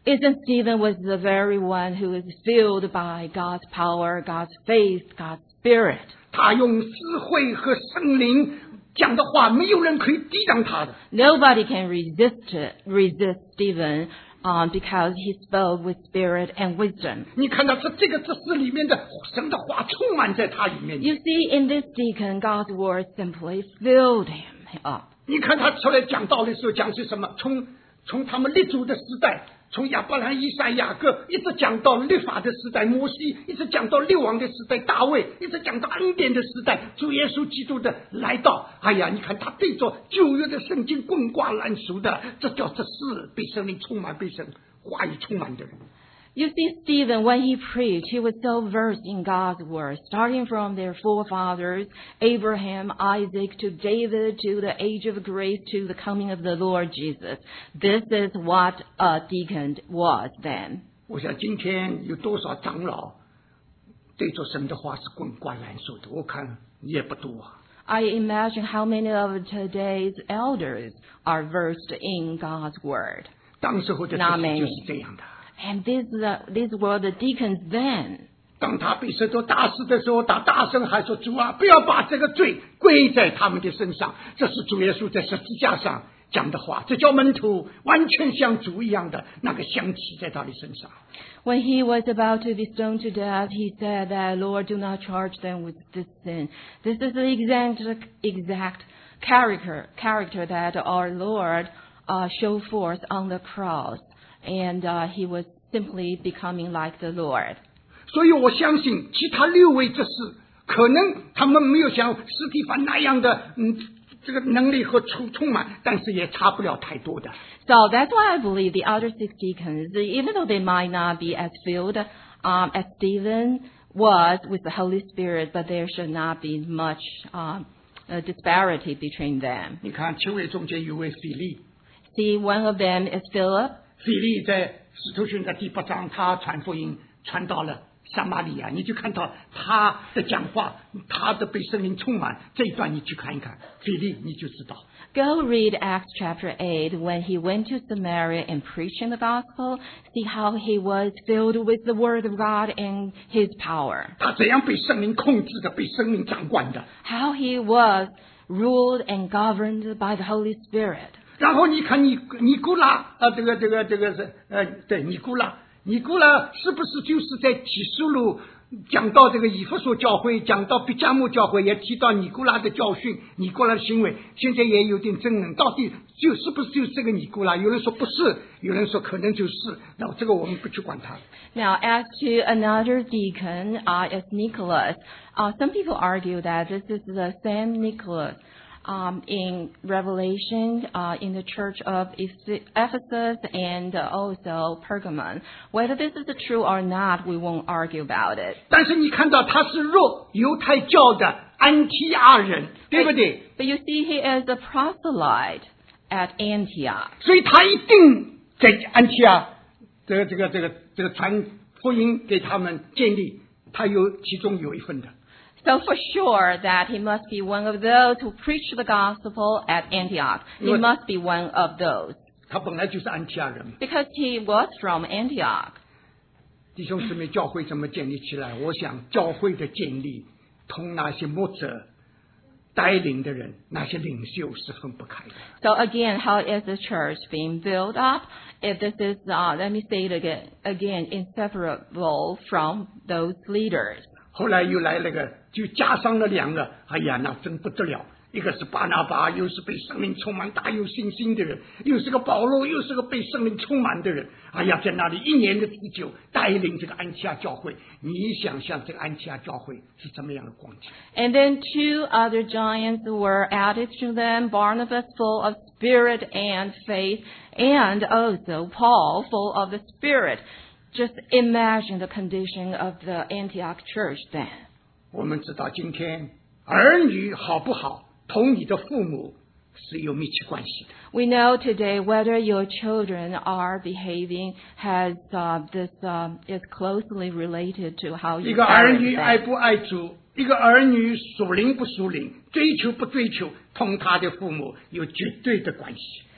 Isn't Stephen was the very one who is filled by God's power, God's faith, God's spirit? 他用智慧和圣灵讲的话，没有人可以抵挡他的。 Nobody can resist it, resist Stephen um, because he spoke with spirit and wisdom. 你看到这这个这是里面的神的话充满在他里面。 You see, in this deacon, God's word simply filled him up. 你看他出来讲道的时候讲是什么？从从他们立足的时代，从亚伯兰、以撒、雅各，一直讲到律法的时代，摩西，一直讲到六王的时代，大卫，一直讲到恩典的时代，主耶稣基督的来到。哎呀，你看他对着旧约的圣经滚瓜烂熟的，这叫这是被圣灵充满、被神话语充满的人。 You see, Stephen, when he preached, he was so versed in God's word, starting from their forefathers, Abraham, Isaac, to David, to the age of grace, to the coming of the Lord Jesus. This is what a deacon was then. 我想今天有多少长老对着神的话是滚瓜烂熟的？我看也不多啊。 I imagine how many of today's elders are versed in God's word. 当时候的事 Not 情 many. 就是这样的。 And these, uh, these were the deacons then. 当他被神做大事的时候，他大声喊说：“主啊，不要把这个罪归在他们的身上。”这是主耶稣在十字架上讲的话，这叫门徒完全像主一样的那个香气在他的身上。 When he was about to be stoned to death, he said that, Lord, do not charge them with this sin. This is the exact, exact character, character that our Lord uh, showed forth on the cross. And uh, he was simply becoming like the Lord. 所以我相信其他六位这是可能他们没有像司提反那样的嗯这个能力和充充满，但是也差不了太多的。 So that's why I believe the other six deacons, even though they might not be as filled um, as Stephen was with the Holy Spirit, but there should not be much um, a disparity between them. 你看七位中间有位腓利， See, one of them is Philip. 腓利在使徒行传第八章，他传福音传到了撒玛利亚，你就看到他的讲话，他的被圣灵充满这一段，你去看一看腓利，你就知道。 Go read Acts chapter eight when he went to Samaria and preaching the gospel. See how he was filled with the word of God and his power. 他怎样被圣灵控制的，被圣灵掌管的。 How he was ruled and governed by the Holy Spirit. 然后你看尼尼古拉，呃，这个这个这个是呃，对，尼古拉，尼古拉是不是就是在启示录讲到这个以弗所教会，讲到毕加摩教会，也提到尼古拉的教训、尼古拉的行为，现在也有点争论，到底就是不是就是这个尼古拉？有人说不是，有人说可能就是，那这个我们不去管它。 Now, as to another deacon, uh, as Nicholas, uh, some people argue that this is the same Nicholas. Um, in Revelation, uh, in the church of Ephesus and uh, also Pergamon. Whether this is true or not, we won't argue about it. 但是你看到他是若犹太教的安提阿人，对不对？ But you see, he is a proselyte at Antioch. 所以他一定在安提阿这个这个这个这个传福音给他们建立，他有其中有一份的。 So for sure that he must be one of those who preach the gospel at Antioch. He must be one of those. 他本来就是安提阿人。 Because he was from Antioch. 弟兄姊妹，教会怎么建立起来？我想教会的建立同那些牧者带领的人，那些领袖是分不开的。 So again, how is the church being built up? If this is, uh, let me say it again, again, inseparable from those leaders. 后来又来那个，就加上了两个，哎呀，那真不得了。一个是巴拿巴，又是被圣灵充满、大有信心的人；又是个保罗，又是个被圣灵充满的人。哎呀，在那里一年的之久，带领这个安提阿教会。你想象这个安提阿教会是怎么样的光景？ And then two other giants were added to them, Barnabas full of spirit and faith, and also Paul full of the spirit. Just imagine the condition of the Antioch church then. 我们知道今天儿女好不好，同你的父母是有密切关系的。 We know today whether your children are behaving has uh, this uh, is closely related to how 一 you 个儿 parent 女爱 them. 不爱主，一个儿女属灵不属灵，追求不追求，同他的父母有绝对的关系。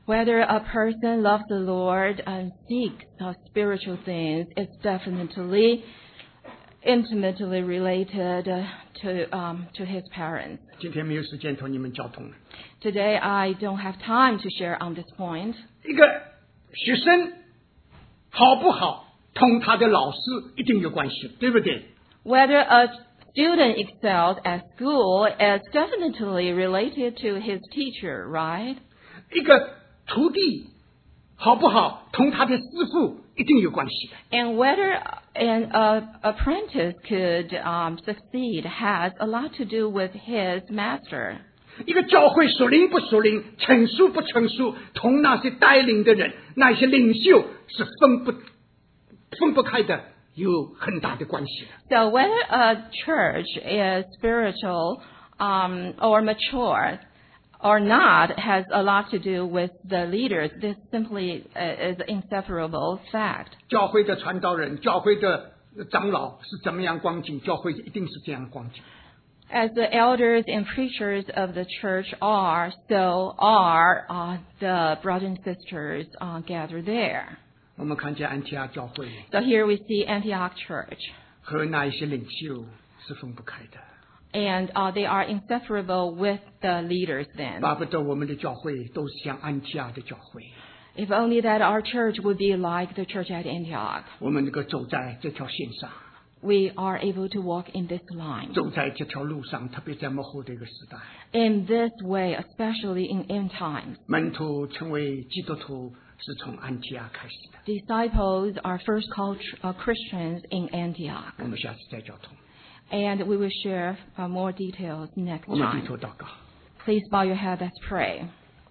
Whether a person loves the Lord and seeks uh, spiritual things is definitely intimately related uh, to um, to his parents. 今天没有时间同你们交通了。 Today, I don't have time to share on this point. 一个学生好不好，同他的老师一定有关系，对不对？ Whether a student excels at school is definitely related to his teacher, right? 一个徒弟好不好，同他的师傅一定有关系的。 And whether an uh, apprentice could um, succeed has a lot to do with his master. 一个教会属灵不属灵，成熟不成熟，同那些带领的人、那些领袖是分不分不开的，有很大的关系的。 So whether a church is spiritual um, or mature or not has a lot to do with the leaders. This simply uh, is an inseparable fact. 教会的传道人、教会的长老是怎么样光景，教会一定是这样光景。 As the elders and preachers of the church are, so are uh, the brothers and sisters uh, gathered there. 我们看见安提阿教会 So here we see Antioch Church, 和那一些领袖是分不开的。 and uh, they are inseparable with the leaders then. 巴不得我们的教会都是像安提阿的教会， If only that our church would be like the church at Antioch. 我们能够走在这条线上， We are able to walk in this line. 走在这条路上，特别在幕后的一个时代， In this way, especially in end times, 门徒成为基督徒是从安提阿开始的。 disciples are first called uh, Christians in Antioch. 我们下次再交通， And we will share uh, more details next 我们低 time. 头祷告。 Please bow your head, let's pray.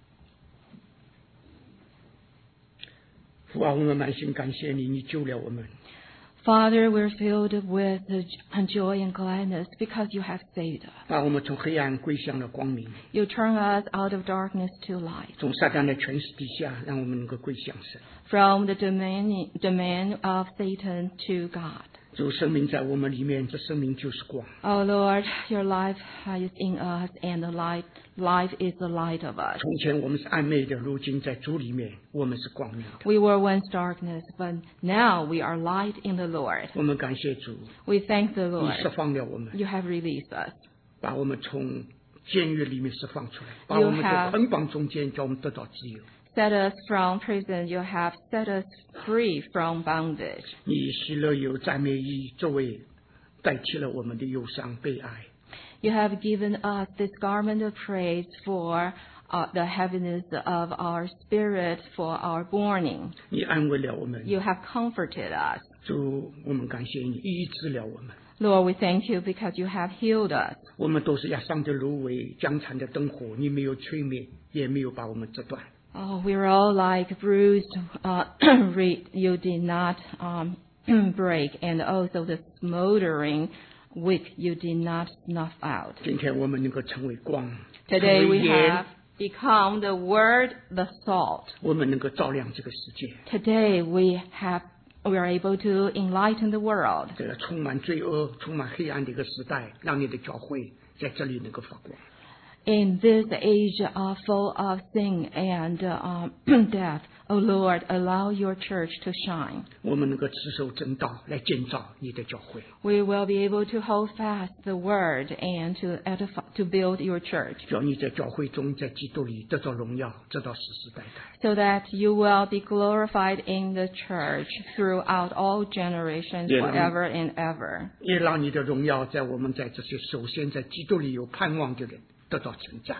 父啊，我们满心感谢你，你救了我们。 Father, we're filled with uh, joy and gladness because you have saved us. 把我们从黑暗归向了光明， You turn us out of darkness to light, 从撒旦的权势底下，让我们能够归向神。 from the domain, domain of Satan to God. 主生命在我们里面，这生命就是光。 Oh Lord, your life is in us, and the light, life is the light of us. 从前我们是暧昧的，如今在主里面，我们是光明的。 We were once darkness, but now we are light in the Lord. 我们感谢主， We thank the 你 Lord. 释放了我们， You have released us. 把我们从监狱里面释放出来，把 You 我们从 have- 捆绑中间，叫我们得到自由。 Set us from prison. You have set us free from bondage. 你以喜乐有赞美衣作为代替了我们的忧伤悲哀。 You have given us this garment of praise for uh, the heaviness of our spirit, for our mourning. 你安慰了我们， You have comforted us. 主，我们感谢你医治了我们。 Lord, we thank you because you have healed us. 我们都是压伤的芦苇，将残的灯火，你没有吹灭，也没有把我们折断。 Oh, we're all like bruised uh, reed you did not um, break, and also the smoldering wick you did not snuff out. 今天我们能够成为光， Today 成为 we 盐 have become the word, the salt. 我们能够照亮这个世界。 Today we have we are able to enlighten the world. 这个充满罪恶、充满黑暗的一个时代，让你的教会在这里能够发光。 In this age uh, full of sin and uh, um, death, O Lord, allow your church to shine. 我们能够持守真道，来建造你的教会。 We will be able to hold fast the word and to edify, to build your church, 叫你在教会中，在基督里得到荣耀，直到世世代代。 so that you will be glorified in the church throughout all generations, Yeah. forever and ever. 也让你的荣耀在我们在这些首先在基督里有盼望的人得到称赞。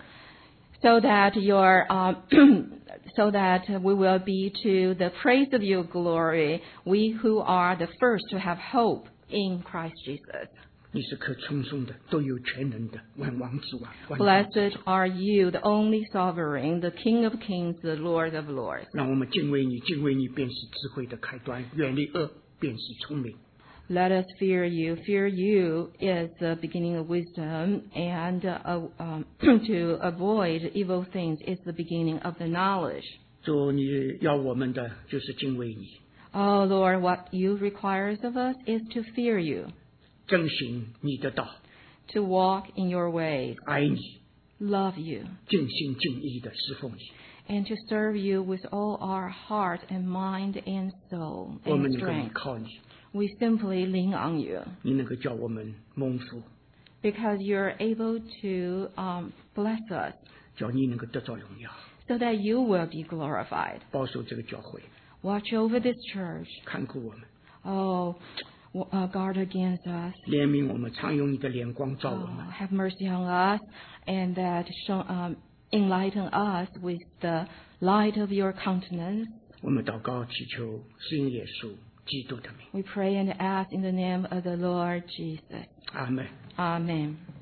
So that your, um, so that we will be to the praise of your glory, we who are the first to have hope in Christ Jesus. 你是可称颂的，都有全能的，万王之王。万王之 Blessed are you, the only sovereign, the King of kings, the Lord of lords. 让我们敬畏你，敬畏你便是智慧的开端，远离恶便是聪明。 Let us fear you. Fear you is the beginning of wisdom, and uh, um, to avoid evil things is the beginning of the knowledge. 主，你要我们的就是敬畏你， Oh Lord, what you requires of us is to fear you, 遵行你的道， to walk in your ways, 爱你， love you, 尽心尽意的侍奉你。 and to serve you with all our heart and mind and soul 我们 and 能够依 strength. 靠你， We simply lean on you 你能够叫我们蒙福， because you're able to um, bless us 叫你能够得着荣耀， so that you will be glorified. 保守这个教会， Watch over this church. 看顾我们， Oh, w- uh, guard against us. 怜悯我们，常用你的脸光照我 Oh, 们。 have mercy on us and that show, um, enlighten us with the light of your countenance. 我们祷告祈求，是因耶稣基督的名， We pray and ask in the name of the Lord Jesus. 阿门。 Amen.